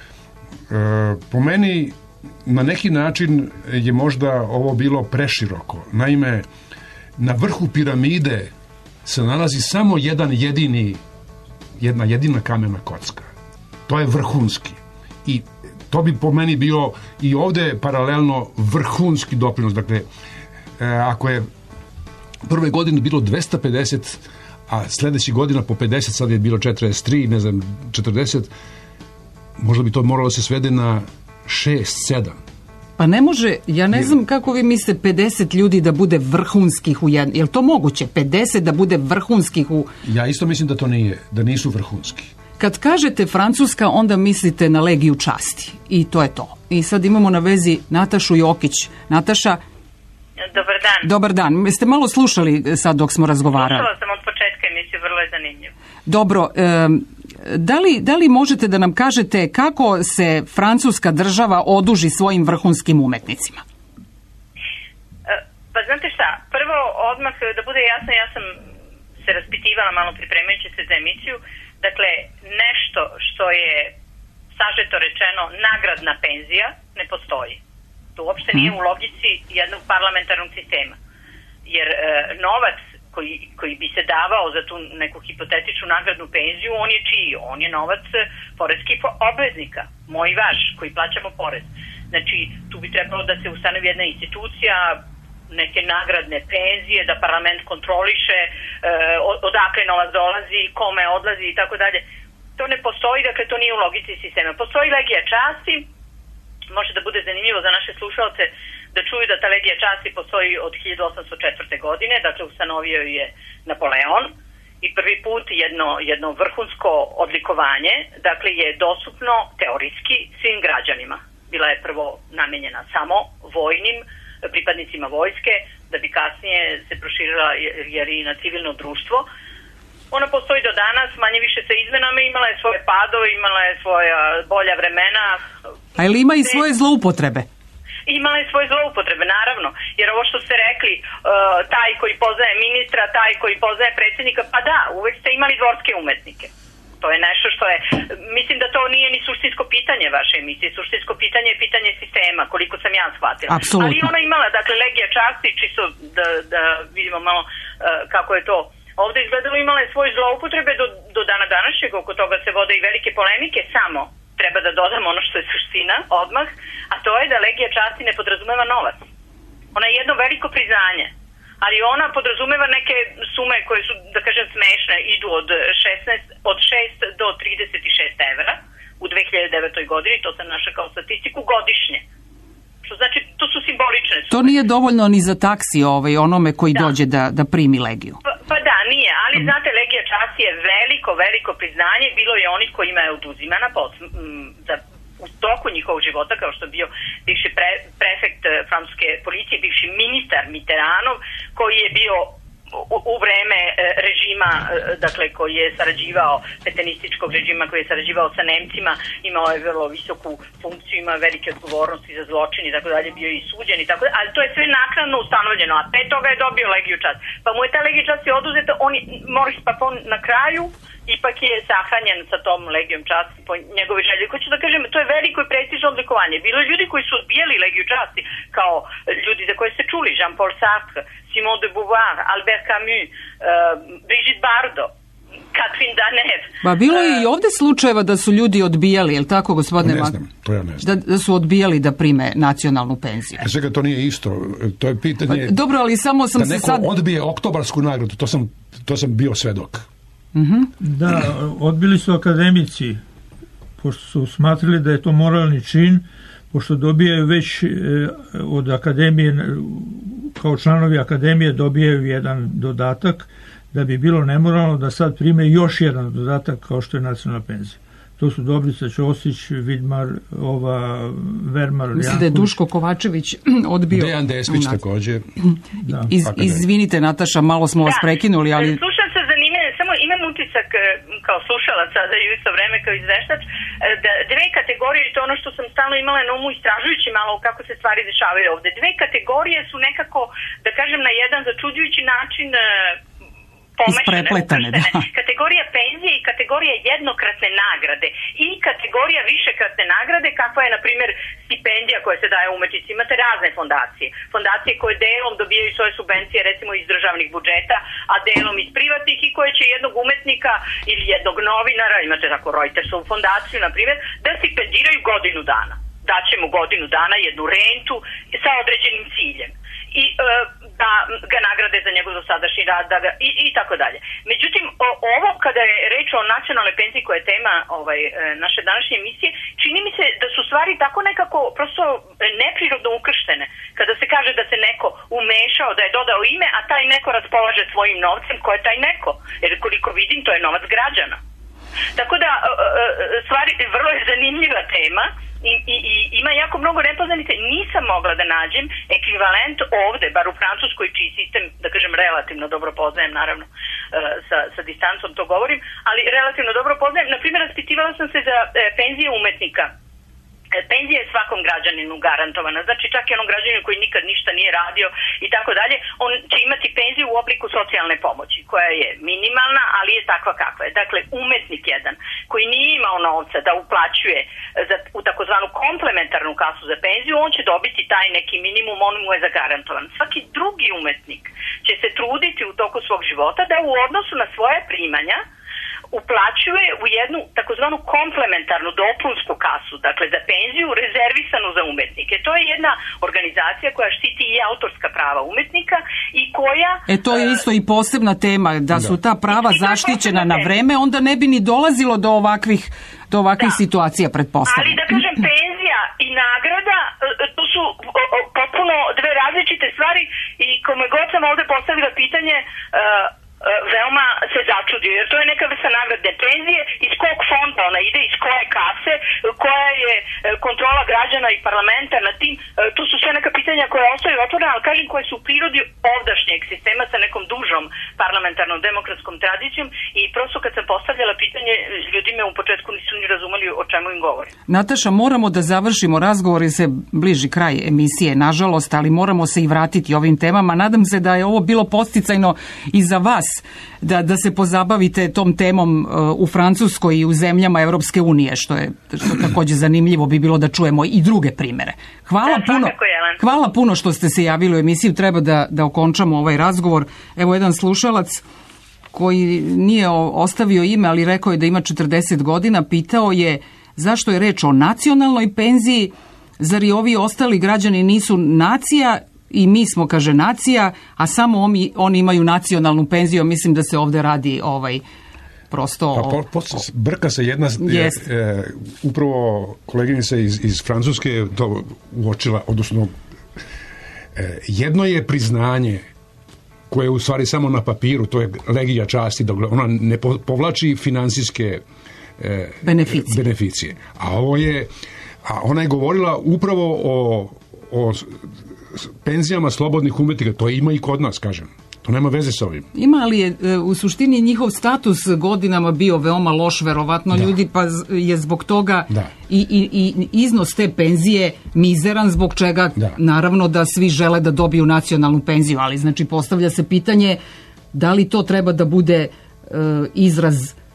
Uh, po meni, na neki način je možda ovo bilo preširoko. Naime, na vrhu piramide se nalazi samo jedan jedini, jedna jedina kamena kocka. To je vrhunski. I to bi po meni bio i ovde paralelno vrhunski doprinos. Dakle, uh, ako je prve godine bilo dvesta pedeset, a sledećih godina po pedeset, sad je bilo četrdeset tri, ne znam, četrdeset, možda bi to moralo se svede na šest sedam. Pa ne može, ja ne znam kako vi mislite pedeset ljudi da bude vrhunskih u jednom, je li to moguće, pedeset da bude vrhunskih u... Ja isto mislim da to nije, da nisu vrhunski. Kad kažete Francuska, onda mislite na Legiju časti i to je to. I sad imamo na vezi Natašu Jokić. Nataša, dobar dan. Dobar dan. Ste malo slušali sad dok smo razgovarali? Slušala sam od početka emisiju, vrlo je zanimljivo. Dobro, e, da, li, da li možete da nam kažete kako se francuska država oduži svojim vrhunskim umetnicima? E, pa znate šta, prvo odmah da bude jasno, ja sam se raspitivala malo pripremajući se za emisiju, dakle nešto što je sažeto rečeno nagradna penzija ne postoji. To uopšte nije u logici jednog parlamentarnog sistema. Jer e, novac koji, koji bi se davao za tu neku hipotetičnu nagradnu penziju, on je čiji? On je novac poreskih obveznika, moj i vaš, koji plaćamo porez. Znači, tu bi trebalo da se ustanovi jedna institucija, neke nagradne penzije, da parlament kontroliše e, odakle novac dolazi, kome odlazi i tako dalje. To ne postoji, dakle to nije u logici sistema. Postoji Legija časti, može da bude zanimljivo za naše slušalce da čuju da ta Legija časti postoji od hiljadu osamsto četvrte. godine, dakle ustanovio je Napoleon i prvi put jedno, jedno vrhunsko odlikovanje, dakle je dostupno teorijski svim građanima. Bila je prvo namenjena samo vojnim pripadnicima vojske, da bi kasnije se proširila jer i na civilno društvo. Ona postoji do danas, manje više sa izmenama, imala je svoje padove, imala je svoja bolja vremena. A ili ima i svoje zloupotrebe? Imala je svoje zloupotrebe, naravno. Jer ovo što ste rekli, uh, taj koji poznaje ministra, taj koji poznaje predsjednika, pa da, uvek ste imali dvorske umetnike. To je nešto što je, mislim da to nije ni suštinsko pitanje vaše emisije. Suštinsko pitanje je pitanje sistema, koliko sam ja shvatila. Apsolutno. Ali ona imala, dakle, Legija časti, čisto da, da vidimo malo uh, kako je to ovde izgledalo, imala je svoje zloupotrebe do, do dana današnjeg, oko toga se vode i velike polemike, samo treba da dodam ono što je suština odmah, a to je da Legija časti ne podrazumeva novac. Ona je jedno veliko priznanje, ali ona podrazumeva neke sume koje su, da kažem, smešne, idu od šesnaest, od šest do trideset šest evra u dve hiljade devetoj. godini, to sam našla kao statistiku, godišnje. Što znači, to su simbolične sume. To nije dovoljno ni za taksi ovaj, onome koji da. dođe da, da primi Legiju. Pa, pa da, nije, ali mm. znate, Legija časti je veliko, veliko priznanje, bilo je onih kojima je oduzimana pos, m, za, u toku njihovog života, kao što je bio bivši pre, prefekt francuske policije, bivši ministar Mitterrandov, koji je bio u, u vreme režima, dakle, koji je sarađivao, petenističkog režima koji je sarađivao sa Nemcima, imao je vrlo visoku funkciju, ima velike odgovornosti za zločin i tako dalje, bio i suđen i tako dalje, ali to je sve naknadno ustanovljeno, a pre toga je dobio Legiju časti. Pa mu je ta Legija časti oduzeta, on je, Moris Papon na kraju ipak je sahranjen sa tom Legijom časti po njegovoj želji. Hoću da kažem, to je veliko i prestižno odlikovanje. Bilo je ljudi koji su odbijali Legiju časti, kao ljudi za koje ste čuli, Jean-Paul Sartre, Simone de Beauvoir, Albert Camus, uh, Brigitte Bardot, Catherine Deneuve. Ba, bilo je i ovde slučajeva da su ljudi odbijali, je li tako, gospodine Mak? Ne znam, to ja ne znam. Da, da su odbijali da prime nacionalnu penziju. E, svega to nije isto. To je pitanje... Pa, dobro, ali samo sam da se neko sad... odbije oktobarsku nagradu, to sam, to sam bio svedok. Mm-hmm. Da, odbili su akademici, pošto su smatrali da je to moralni čin, pošto dobijaju već e, od akademije, kao članovi akademije dobijaju jedan dodatak, da bi bilo nemoralno da sad prime još jedan dodatak kao što je nacionalna penzija. To su Dobrica Ćosić, Vidmar, ova Vermar, mislim da je Duško Kovačević odbio. Dejan Despić također. Da. Iz, izvinite, Nataša, malo smo vas prekinuli, ali... Slušam se zanimljivo, samo imam utisak kao slušalaca za isto vreme kao izveštač, da dve kategorije, to je ono što sam stalno imala na umu istražujući malo kako se stvari dešavaju ovde. Dve kategorije su nekako, da kažem, na jedan začuđujući način isprepletane, da. Kategorija penzije i kategorija jednokratne nagrade i kategorija višekratne nagrade, kakva je, na primjer, stipendija koja se daje umetnicima. Imate razne fondacije. Fondacije koje delom dobijaju svoje subvencije, recimo iz državnih budžeta, a delom iz privatnih i koje će jednog umetnika ili jednog novinara, imate tako Reutersovu fondaciju, na primjer, da stipendiraju godinu dana. Daće mu godinu dana jednu rentu sa određenim ciljem. I e, da ga nagrade za njegov dosadašnji rad, da ga, i, i tako dalje. Međutim, o, ovo kada je reč o nacionalnoj penziji koja je tema ovaj, naše današnje emisije, čini mi se da su stvari tako nekako prosto neprirodno ukrštene. Kada se kaže da se neko umešao, da je dodao ime, a taj neko raspolaže svojim novcem, ko je taj neko? Jer koliko vidim, to je novac građana. Tako da, stvari, vrlo je zanimljiva tema. I, i, i ima jako mnogo nepoznanica. Nisam mogla da nađem ekvivalent ovde, bar u Francuskoj, čiji sistem, da kažem, relativno dobro poznajem, naravno, sa, sa distancom to govorim, ali relativno dobro poznajem. Naprimjer, raspitivala sam se za penzije umetnika. Penzija je svakom građaninu garantovana, znači čak i onom građaninu koji nikad ništa nije radio i tako dalje, on će imati penziju u obliku socijalne pomoći, koja je minimalna, ali je takva kakva je. Dakle, umetnik jedan koji nije imao novca da uplaćuje za, u takozvanu komplementarnu kasu za penziju, on će dobiti taj neki minimum, on mu je zagarantovan. Svaki drugi umetnik će se truditi u toku svog života da u odnosu na svoje primanja uplaćuje u jednu takozvanu komplementarnu dopunsku kasu, dakle za penziju rezervisanu za umetnike. To je jedna organizacija koja štiti i autorska prava umetnika i koja... E to je isto i posebna tema, da su ta prava zaštićena na vreme, onda ne bi ni dolazilo do ovakvih, do ovakvih da. situacija, pretpostavljam. Ali da kažem, penzija i nagrada, to su potpuno dve različite stvari i kome god sam ovde postavila pitanje, veoma se začudio, jer to je neka vrsta nagradne penzije, iz kog fonda ona ide, iz koje kase, koja je kontrola građana i parlamenta nad tim, tu su sve neka pitanja koje ostaju otvorena, ali kažem koje su u prirodi ovdašnjeg sistema sa nekom dužom parlamentarnom demokratskom tradicijom i prosto kad sam postavljala pitanje, ljudi me u početku nisu ni razumeli o čemu im govori. Nataša, moramo da završimo razgovor jer se bliži kraj emisije, nažalost, ali moramo se i vratiti ovim temama. Nadam se da je ovo bilo podsticajno i za vas, Da, da se pozabavite tom temom uh, u Francuskoj i u zemljama Evropske unije, što je što takođe zanimljivo bi bilo da čujemo i druge primere. Hvala da, puno. Hvala puno što ste se javili u emisiju. Treba da, da okončamo ovaj razgovor. Evo jedan slušalac koji nije ostavio ime, ali rekao je da ima četrdeset godina, pitao je zašto je reč o nacionalnoj penziji, zar i ovi ostali građani nisu nacija, i mi smo, kaže, nacija, a samo oni, oni imaju nacionalnu penziju. Mislim da se ovde radi ovaj prosto... Pa, po, po, brka se jedna... Je, e, upravo koleginica iz, iz Francuske je to uočila, odnosno e, jedno je priznanje koje je u stvari samo na papiru, to je legija časti, ona ne povlači finansijske e, beneficije. beneficije. A ovo je... A ona je govorila upravo o, o penzijama slobodnih umetnika, to ima i kod nas, kažem. To nema veze sa ovim. Ima li je u suštini njihov status godinama bio veoma loš, verovatno da. Ljudi, pa je zbog toga da. i, i, i iznos te penzije mizeran, zbog čega da. Naravno da svi žele da dobiju nacionalnu penziju, ali znači postavlja se pitanje da li to treba da bude e, izraz e,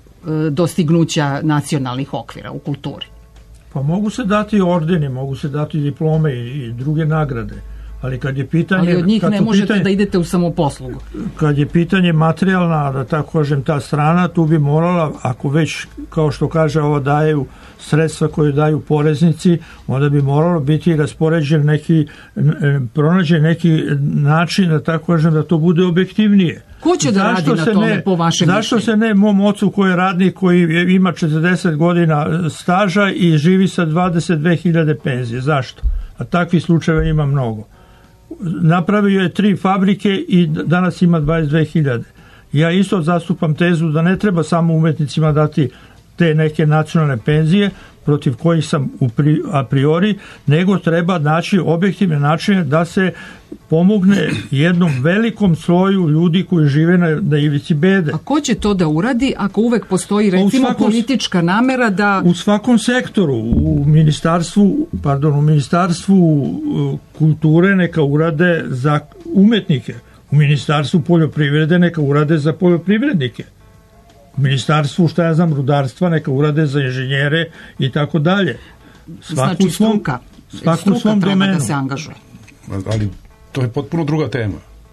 dostignuća nacionalnih okvira u kulturi. Pa mogu se dati ordeni, mogu se dati diplome i, i druge nagrade. Ali kad je pitanje... Ali od njih ne možete pitanje, da idete u samoposlugu. Kad je pitanje materijalna, da tako kažem, ta strana, tu bi morala, ako već, kao što kaže ovo, daju sredstva koje daju poreznici, onda bi moralo biti raspoređen neki, pronađen neki način, da tako kažem, da to bude objektivnije. Ko će da zašto radi na tome ne, po vašem Zašto mišljenju? se ne mom ocu koji je radnik, koji ima četrdeset godina staža i živi sa dvadeset dve hiljade penzije? Zašto? A takvih slučajeva ima mnogo. Napravio je tri fabrike i danas ima dvadeset dve hiljade. Ja isto zastupam tezu da ne treba samo umetnicima dati te neke nacionalne penzije, protiv kojih sam a priori, nego treba naći objektivne načine da se pomogne jednom velikom sloju ljudi koji žive na, na ivici bede. A ko će to da uradi ako uvek postoji recimo svakom, politička namera da... U svakom sektoru, u ministarstvu, pardon, u ministarstvu kulture neka urade za umetnike, u ministarstvu poljoprivrede neka urade za poljoprivrednike. U ministarstvu, šta ja znam, rudarstva neka urade za inženjere i tako dalje. Znači struka, struka svom treba domenu. Da se angažuje. Ali to je potpuno druga tema.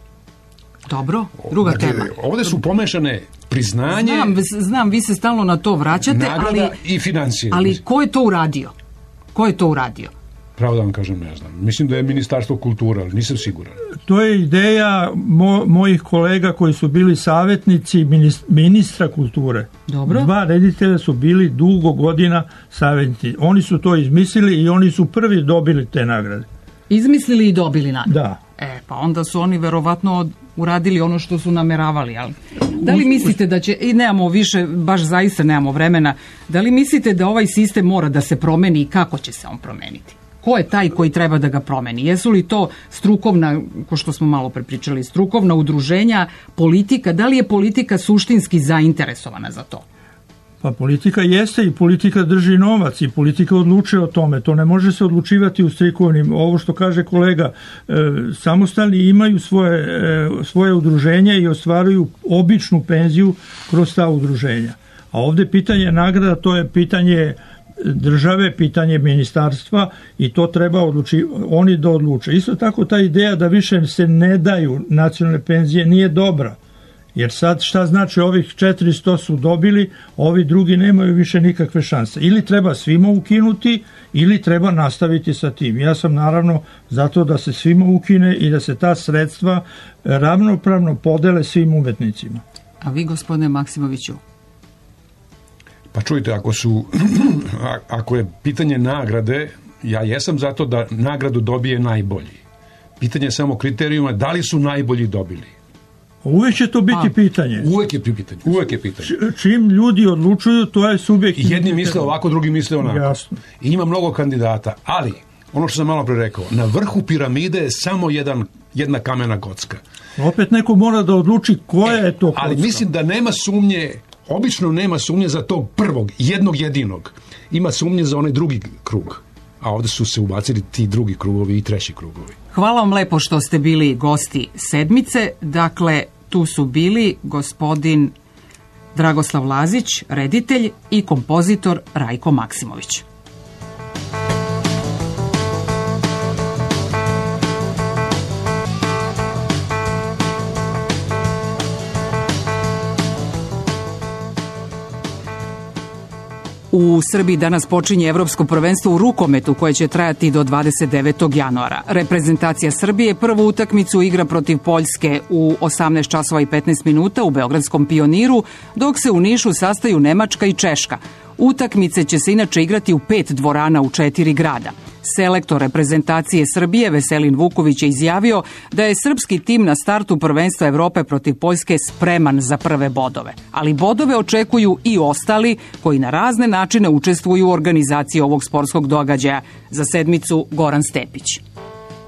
Dobro, druga dakle, tema. Ovde su pomešane priznanje... Znam, znam, vi se stalno na to vraćate, nagrada ali... i financije. Ali ko je to uradio? Ko je to uradio? Pravo da vam kažem, ne znam. Mislim da je Ministarstvo kulture, ali nisam siguran. To je ideja mo, mojih kolega koji su bili savjetnici ministra kulture. Dobro. Dva reditelja su bili dugo godina savjetnici. Oni su to izmislili i oni su prvi dobili te nagrade. Izmislili i dobili nagrade? Da. E, pa onda su oni verovatno uradili ono što su nameravali, ali da li mislite da će, i nemamo više, baš zaista nemamo vremena, da li mislite da ovaj sistem mora da se promeni i kako će se on promeniti? Ko je taj koji treba da ga promeni? Jesu li to strukovna, ko što smo malo prepričali, strukovna udruženja, politika? Da li je politika suštinski zainteresovana za to? Pa politika jeste i politika drži novac i politika odlučuje o tome. To ne može se odlučivati u strikovnim. Ovo što kaže kolega, e, samostalni imaju svoje, e, svoje udruženje i ostvaruju običnu penziju kroz ta udruženja. A ovdje pitanje nagrada, to je pitanje države, pitanje ministarstva i to treba odluči, oni da odluče. Isto tako ta ideja da više se ne daju nacionalne penzije nije dobra. Jer sad šta znači ovih četiristo su dobili, ovi drugi nemaju više nikakve šanse. Ili treba svima ukinuti ili treba nastaviti sa tim. Ja sam naravno zato da se svima ukine i da se ta sredstva ravnopravno podele svim umetnicima. A vi, gospodine Maksimoviću? Pa čujte, ako su ako je pitanje nagrade, ja jesam zato da nagradu dobije najbolji. Pitanje je samo kriterijuma da li su najbolji dobili. Uvijek će to biti A, pitanje. Uvijek je pitanje. Uvijek je pitanje. Čim ljudi odlučuju, to je subjektivno. Jedni misle ovako, drugi misle onako. Jasno. I ima mnogo kandidata, ali ono što sam malo pre rekao, na vrhu piramide je samo jedan, jedna kamena kocka. Opet neko mora da odluči koja e, je to kocka. Ali mislim da nema sumnje, obično nema sumnje za tog prvog, jednog jedinog. Ima sumnje za onaj drugi krug. A ovdje su se ubacili ti drugi krugovi i treći krugovi. Hvala vam lepo što ste bili gosti sedmice. Dakle, tu su bili gospodin Dragoslav Lazić, reditelj, i kompozitor Rajko Maksimović. U Srbiji danas počinje Evropsko prvenstvo u rukometu koje će trajati do dvadeset devetog januara. Reprezentacija Srbije prvu utakmicu igra protiv Poljske u osamnaest časova i petnaest minuta u Beogradskom Pioniru, dok se u Nišu sastaju Nemačka i Češka. Utakmice će se inače igrati u pet dvorana u četiri grada. Selektor reprezentacije Srbije Veselin Vuković je izjavio da je srpski tim na startu prvenstva Evrope protiv Poljske spreman za prve bodove. Ali bodove očekuju i ostali koji na razne načine učestvuju u organizaciji ovog sportskog događaja. Za sedmicu Goran Stepić.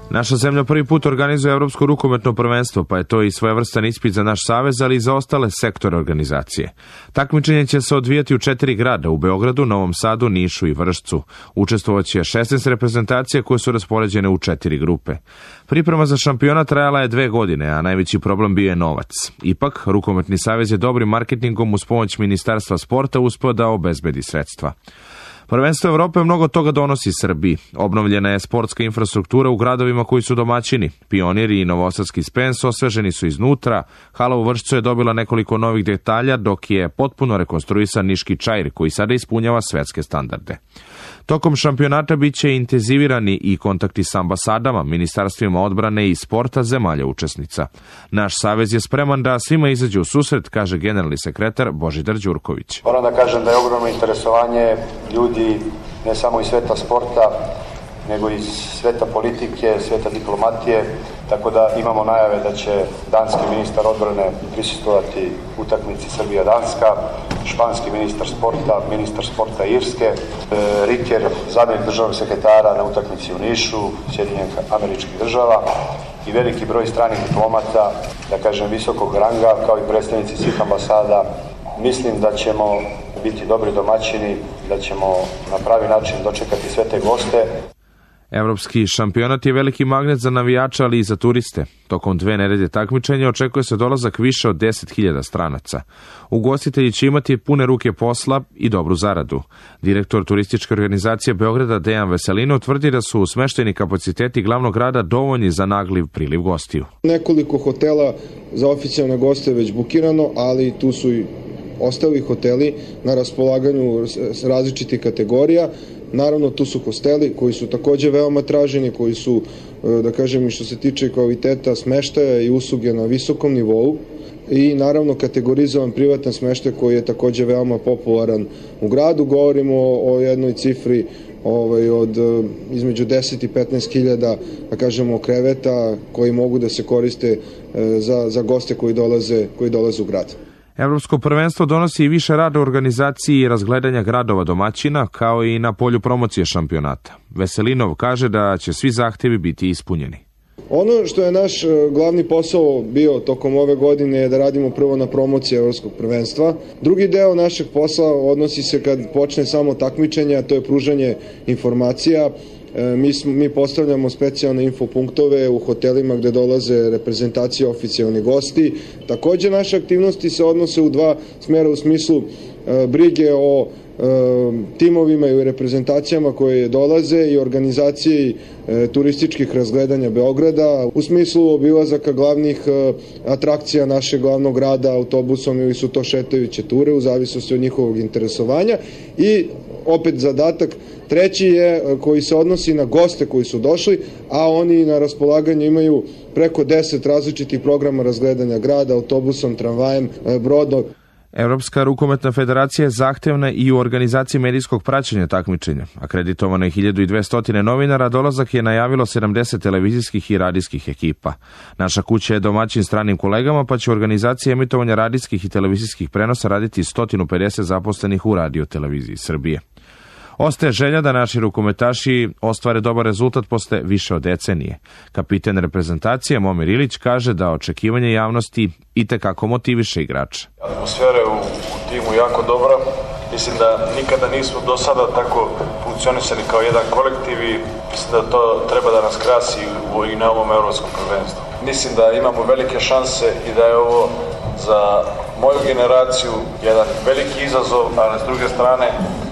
Naša zemlja prvi put organizuje Evropsko rukometno prvenstvo, pa je to i svojevrstan ispit za naš savez, ali i za ostale sektore organizacije. Takmičenje će se odvijati u četiri grada, u Beogradu, Novom Sadu, Nišu i Vršcu. Učestvovaće šesnaest reprezentacija koje su raspoređene u četiri grupe. Priprema za šampionat trajala je dve godine, a najveći problem bio je novac. Ipak, Rukometni savez je dobrim marketingom uz pomoć Ministarstva sporta uspeo da obezbedi sredstva. Prvenstvo Evrope mnogo toga donosi Srbiji. Obnovljena je sportska infrastruktura u gradovima koji su domaćini. Pioniri i Novosadski Spens osveženi su iznutra, hala u Vršcu je dobila nekoliko novih detalja, dok je potpuno rekonstruisan Niški Čair, koji sada ispunjava svetske standarde. Tokom šampionata bit će intenzivirani i kontakti s ambasadama, ministarstvima odbrane i sporta zemalja učesnica. Naš savez je spreman da svima izađe u susret, kaže generalni sekretar Božidar Đurković. Moram da kažem da je ogromno interesovanje ljudi ne samo iz sveta sporta, nego iz sveta politike, sveta diplomatije, tako da imamo najave da će danski ministar odbrane prisustvovati utakmici Srbija-Danska, španski ministar sporta, ministar sporta Irske, e, Riker, zamjenik državnog sekretara na utakmici u Nišu, Sjedinjenih Američkih Država i veliki broj stranih diplomata, da kažem visokog ranga, kao i predstavnici svih ambasada. Mislim da ćemo biti dobri domaćini, da ćemo na pravi način dočekati sve te goste. Evropski šampionat je veliki magnet za navijača, ali i za turiste. Tokom dve nedelje takmičenja očekuje se dolazak više od deset hiljada stranaca. Ugostitelji će imati pune ruke posla i dobru zaradu. Direktor turističke organizacije Beograda Dejan Veselino tvrdi da su smeštajni kapaciteti glavnog grada dovoljni za nagliv priliv gostiju. Nekoliko hotela za oficijalne goste već bukirano, ali tu su i ostali hoteli na raspolaganju različitih kategorija. Naravno, tu su hosteli koji su takođe veoma traženi, koji su, da kažem, i što se tiče kvaliteta smeštaja i usluge na visokom nivou. I naravno kategorizovan privatan smeštaj koji je takođe veoma popularan u gradu. Govorimo o jednoj cifri ovaj, od između deset i petnaest hiljada, da kažemo, kreveta koji mogu da se koriste za, za goste koji dolaze, koji dolaze u grad. Evropsko prvenstvo donosi i više rada u organizaciji i razgledanja gradova domaćina, kao i na polju promocije šampionata. Veselinov kaže da će svi zahtevi biti ispunjeni. Ono što je naš glavni posao bio tokom ove godine je da radimo prvo na promociji Evropskog prvenstva. Drugi deo našeg posla odnosi se kad počne samo takmičenje, a to je pružanje informacija. Mi, mi postavljamo specijalne infopunktove u hotelima gde dolaze reprezentacije, oficijalni gosti. Takođe naše aktivnosti se odnose u dva smjera u smislu e, brige o e, timovima i reprezentacijama koje dolaze i organizaciji e, turističkih razgledanja Beograda u smislu obilazaka glavnih e, atrakcija našeg glavnog grada autobusom ili su to šetajuće ture u zavisnosti od njihovog interesovanja i opet zadatak treći je koji se odnosi na goste koji su došli, a oni na raspolaganju imaju preko deset različitih programa razgledanja grada, autobusom, tramvajem, brodom. Evropska rukometna federacija je zahtevna i u organizaciji medijskog praćenja takmičenja. Akreditovano je hiljadu dvesta novinara, dolazak je najavilo sedamdeset televizijskih i radijskih ekipa. Naša kuća je domaćin stranim kolegama, pa će u organizaciji emitovanja radijskih i televizijskih prenosa raditi sto pedeset zaposlenih u Radio televiziji Srbije. Ostaje želja da naši rukometaši ostvare dobar rezultat posle više od decenije. Kapiten reprezentacije Momir Ilić kaže da očekivanje javnosti itekako motiviše igrače. Atmosfera je u, u timu jako dobra. Mislim da nikada nismo do sada tako funkcionisali kao jedan kolektiv i mislim da to treba da nas krasi i na ovom evropskom prvenstvu. Mislim da imamo velike šanse i da je ovo za moju generaciju jedan veliki izazov, ali s druge strane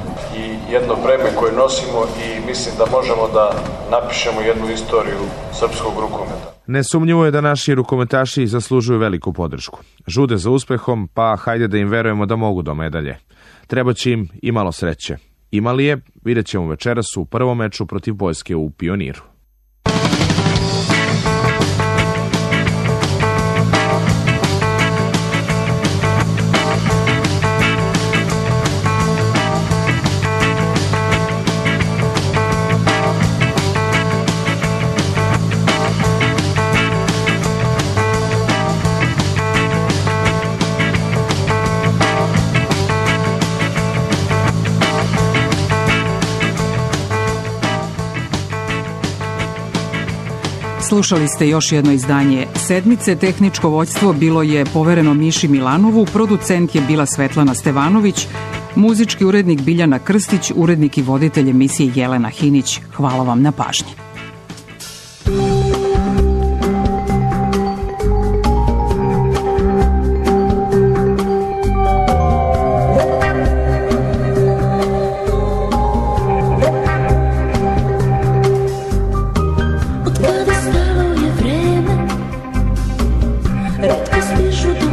i jedno breme koje nosimo i mislim da možemo da napišemo jednu istoriju srpskog rukometa. Nesumnjivo je da naši rukometaši zaslužuju veliku podršku. Žude za uspehom, pa hajde da im verujemo da mogu do medalje. Treba će im i malo sreće. Imali je, vidjet ćemo večeras u prvom meču protiv Poljske u Pioniru. Slušali ste još jedno izdanje Sedmice. Tehničko vođstvo bilo je povereno Miši Milanovu, producent je bila Svetlana Stevanović, muzički urednik Biljana Krstić, urednik i voditelj emisije Jelena Hinić. Hvala vam na pažnji. Retko stižu